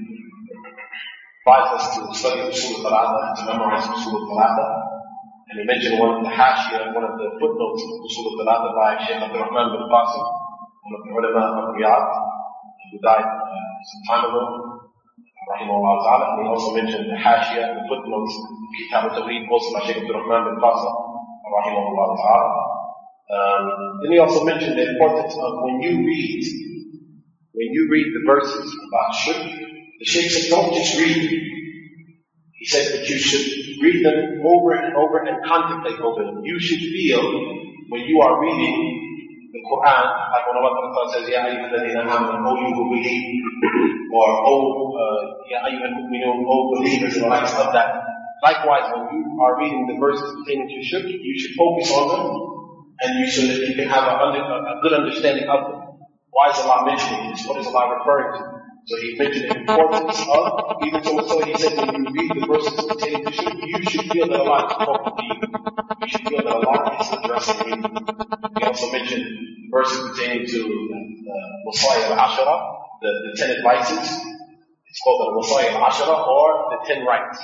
advised us to study Usul al-Thalatha, to memorize Usul al-Thalatha. And he mentioned one of the hashia, one of the footnotes of Usul al-Thalatha by Shaykh Abdul Rahman bin Qasim, one of the ulama of Riyadh, who died uh, some time ago, rahimahullah ta'ala. And he also mentioned the hashia, the footnotes of Kitab al-Tawheed, also by Shaykh Abdul Rahman bin Qasim, rahimahullah ta'ala. Um, then he also mentioned the importance of when you read, when you read the verses about shirk, the Shaykh said, don't just read. He He said that you should read them over and over and contemplate over them. You should feel when you are reading the Quran, like when Allah says, Ya ayyuhalladhina amanu, O you who believe, or O Ya ayyuhal mu'minun, O believers, and the likes of that. Likewise, when you are reading the verses pertaining to shirk, you should focus on them, and you should, you can have a, under, a good understanding of them. Why is Allah mentioning this? What is Allah referring to? So he mentioned the importance of, even so, so he said when you read the verses pertaining to shirk, you should feel that Allah is talking to you. You should feel that Allah is addressing you. He also mentioned verses pertaining to the Wasaya al-Ashara, the, the ten advices. It's called the Wasaya al-Ashara, or the ten rights.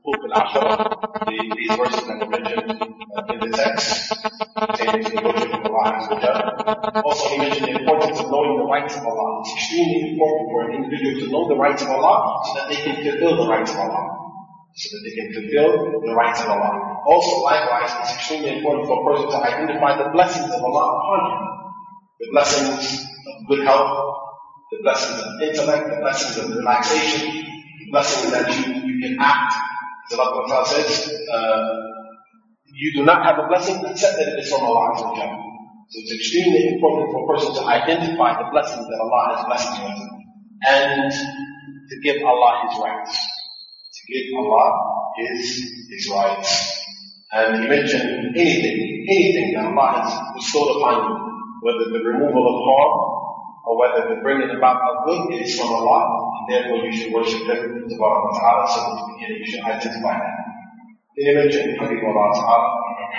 The, these verses that were mentioned uh, in the text pertaining to the worship of Allah. Also, he mentioned the importance of knowing the rights of Allah. It's extremely important for an individual to know the rights of Allah so that they can fulfill the rights of Allah. So that they can fulfill the rights of Allah. Also, likewise, it's extremely important for a person to identify the blessings of Allah upon him. The blessings of good health, the blessings of intellect, the blessings of relaxation, the blessings that you, you can act. As Allah says, uh, you do not have a blessing except that it is from Allah. So it's extremely important for a person to identify the blessings that Allah has blessed you with, and to give Allah His rights. To give Allah His, His rights. And he mentioned anything, anything that Allah has bestowed upon you, whether the removal of harm, or whether the bringing about of good, it is from Allah, and therefore you should worship Him, Tabaraka wa Ta'ala, so that you should identify that. Then he mentioned, Habib Allah Ta'ala,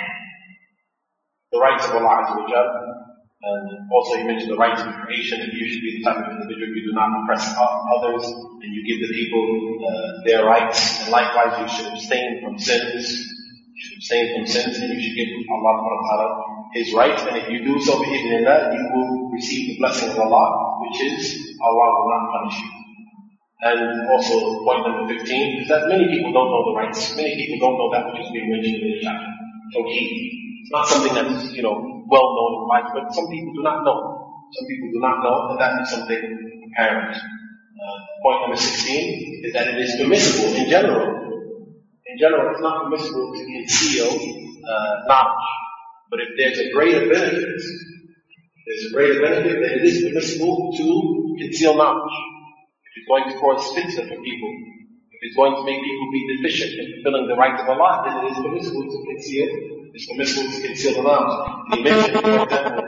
the rights of Allah Azza wa Jal, and also he mentioned the rights of creation, and you should be the type of individual you do not oppress others, and you give the people uh, their rights, and likewise you should abstain from sins, you should abstain from sins, and you should give Allah Ta'ala His rights, and if you do so, bi'idhnillah, you will receive the blessing of Allah, which is, Allah will not punish you. And also, point number fifteen, is that many people don't know the rights. Many people don't know that which is being mentioned in the chapter. Tawheed. It's not something that's, you know, well known in life, but some people do not know. Some people do not know, and that is something apparent. Uh, point number sixteen is that it is permissible in general. In general, it's not permissible to conceal uh, knowledge. But if there's a greater benefit, if there's a greater benefit, then it is permissible to conceal knowledge. If it's going to cause fitna for people, if it's going to make people be deficient in fulfilling the rights of Allah, then it is permissible to conceal. It's permissible to conceal the knowledge. He mentioned, for example,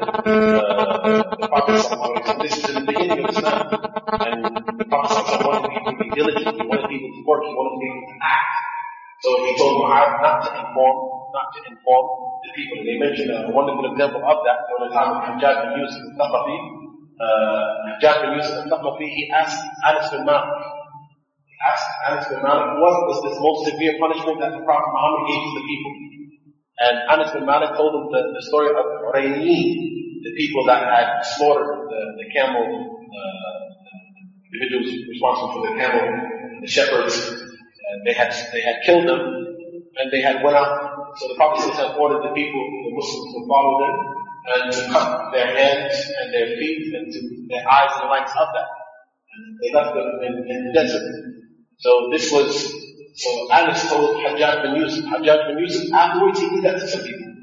uh, the Prophet sallallahu alaihi wasallam. This is in the beginning of Islam, and the Prophet sallallahu alaihi wasallam wanted people to be diligent. He wanted people to work. He wanted people to act. So he told Mu'adh not to inform, not to inform the people. And he mentioned a wonderful example of that during the time of Hajjaj bin Yusuf al-Thaqafi. Uh, Hajjaj bin Yusuf al-Thaqafi, he asked Anas bin Malik. He asked Anas bin Malik, what was this most severe punishment that the Prophet Muhammad gave to the people? And Anas bin Malik told him the, the story of Urayniyin, the people that had slaughtered the, the camel, uh, the individuals responsible for the camel, the shepherds. Uh, they had they had killed them, and they had went out. So the Prophet had ordered the people, the Muslims, to follow them and to cut their hands and their feet and to their eyes and the likes of that. And they left them in, in the desert. So this was, so Anas told Hajjaj bin Yusuf. Hajjaj bin Yusuf, afterwards he did that to some people.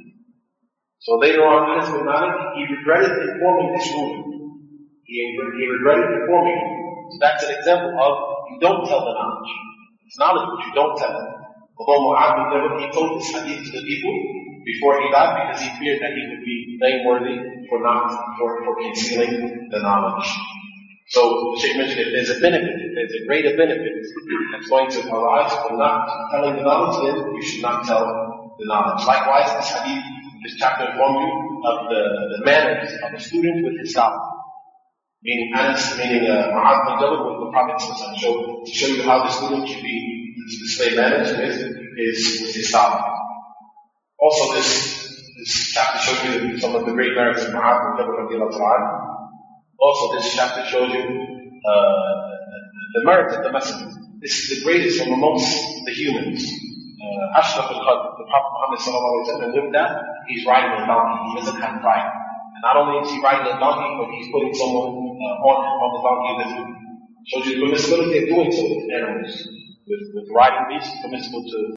So later on, Anas bin Malik, he regretted informing this ruling. He, he regretted informing it. So that's an example of, you don't tell the knowledge. It's knowledge but you don't tell it. Although Mu'adh bin Jabal, he told this hadith to the people before he died because he feared that he would be blameworthy for not, for, for concealing the knowledge. So, the Shaykh mentioned if there's a benefit, if there's a greater benefit that's going to arise from not telling the knowledge, then you should not tell the knowledge. Likewise, this hadith, this chapter informs you of the, the manners of a student with his scholar. Meaning Anas, meaning uh, Mu'adh bin Jabal, with the Prophet showed to show you how the student should be to display manners with his, with his scholar. Also, this this chapter shows you some of the great merits of Mu'adh bin Jabal. Also, this chapter shows you uh, the merits of the Messenger. This is the greatest from amongst the humans. Uh, Ashraf al-Qadr, the Prophet Muhammad sallallahu alaihi wasallam, and with that, he's riding a donkey. He doesn't have pride. And not only is he riding a donkey, but he's putting someone uh, on on the donkey with him. Shows you the permissibility of doing so with animals. with, with writing these, permissible to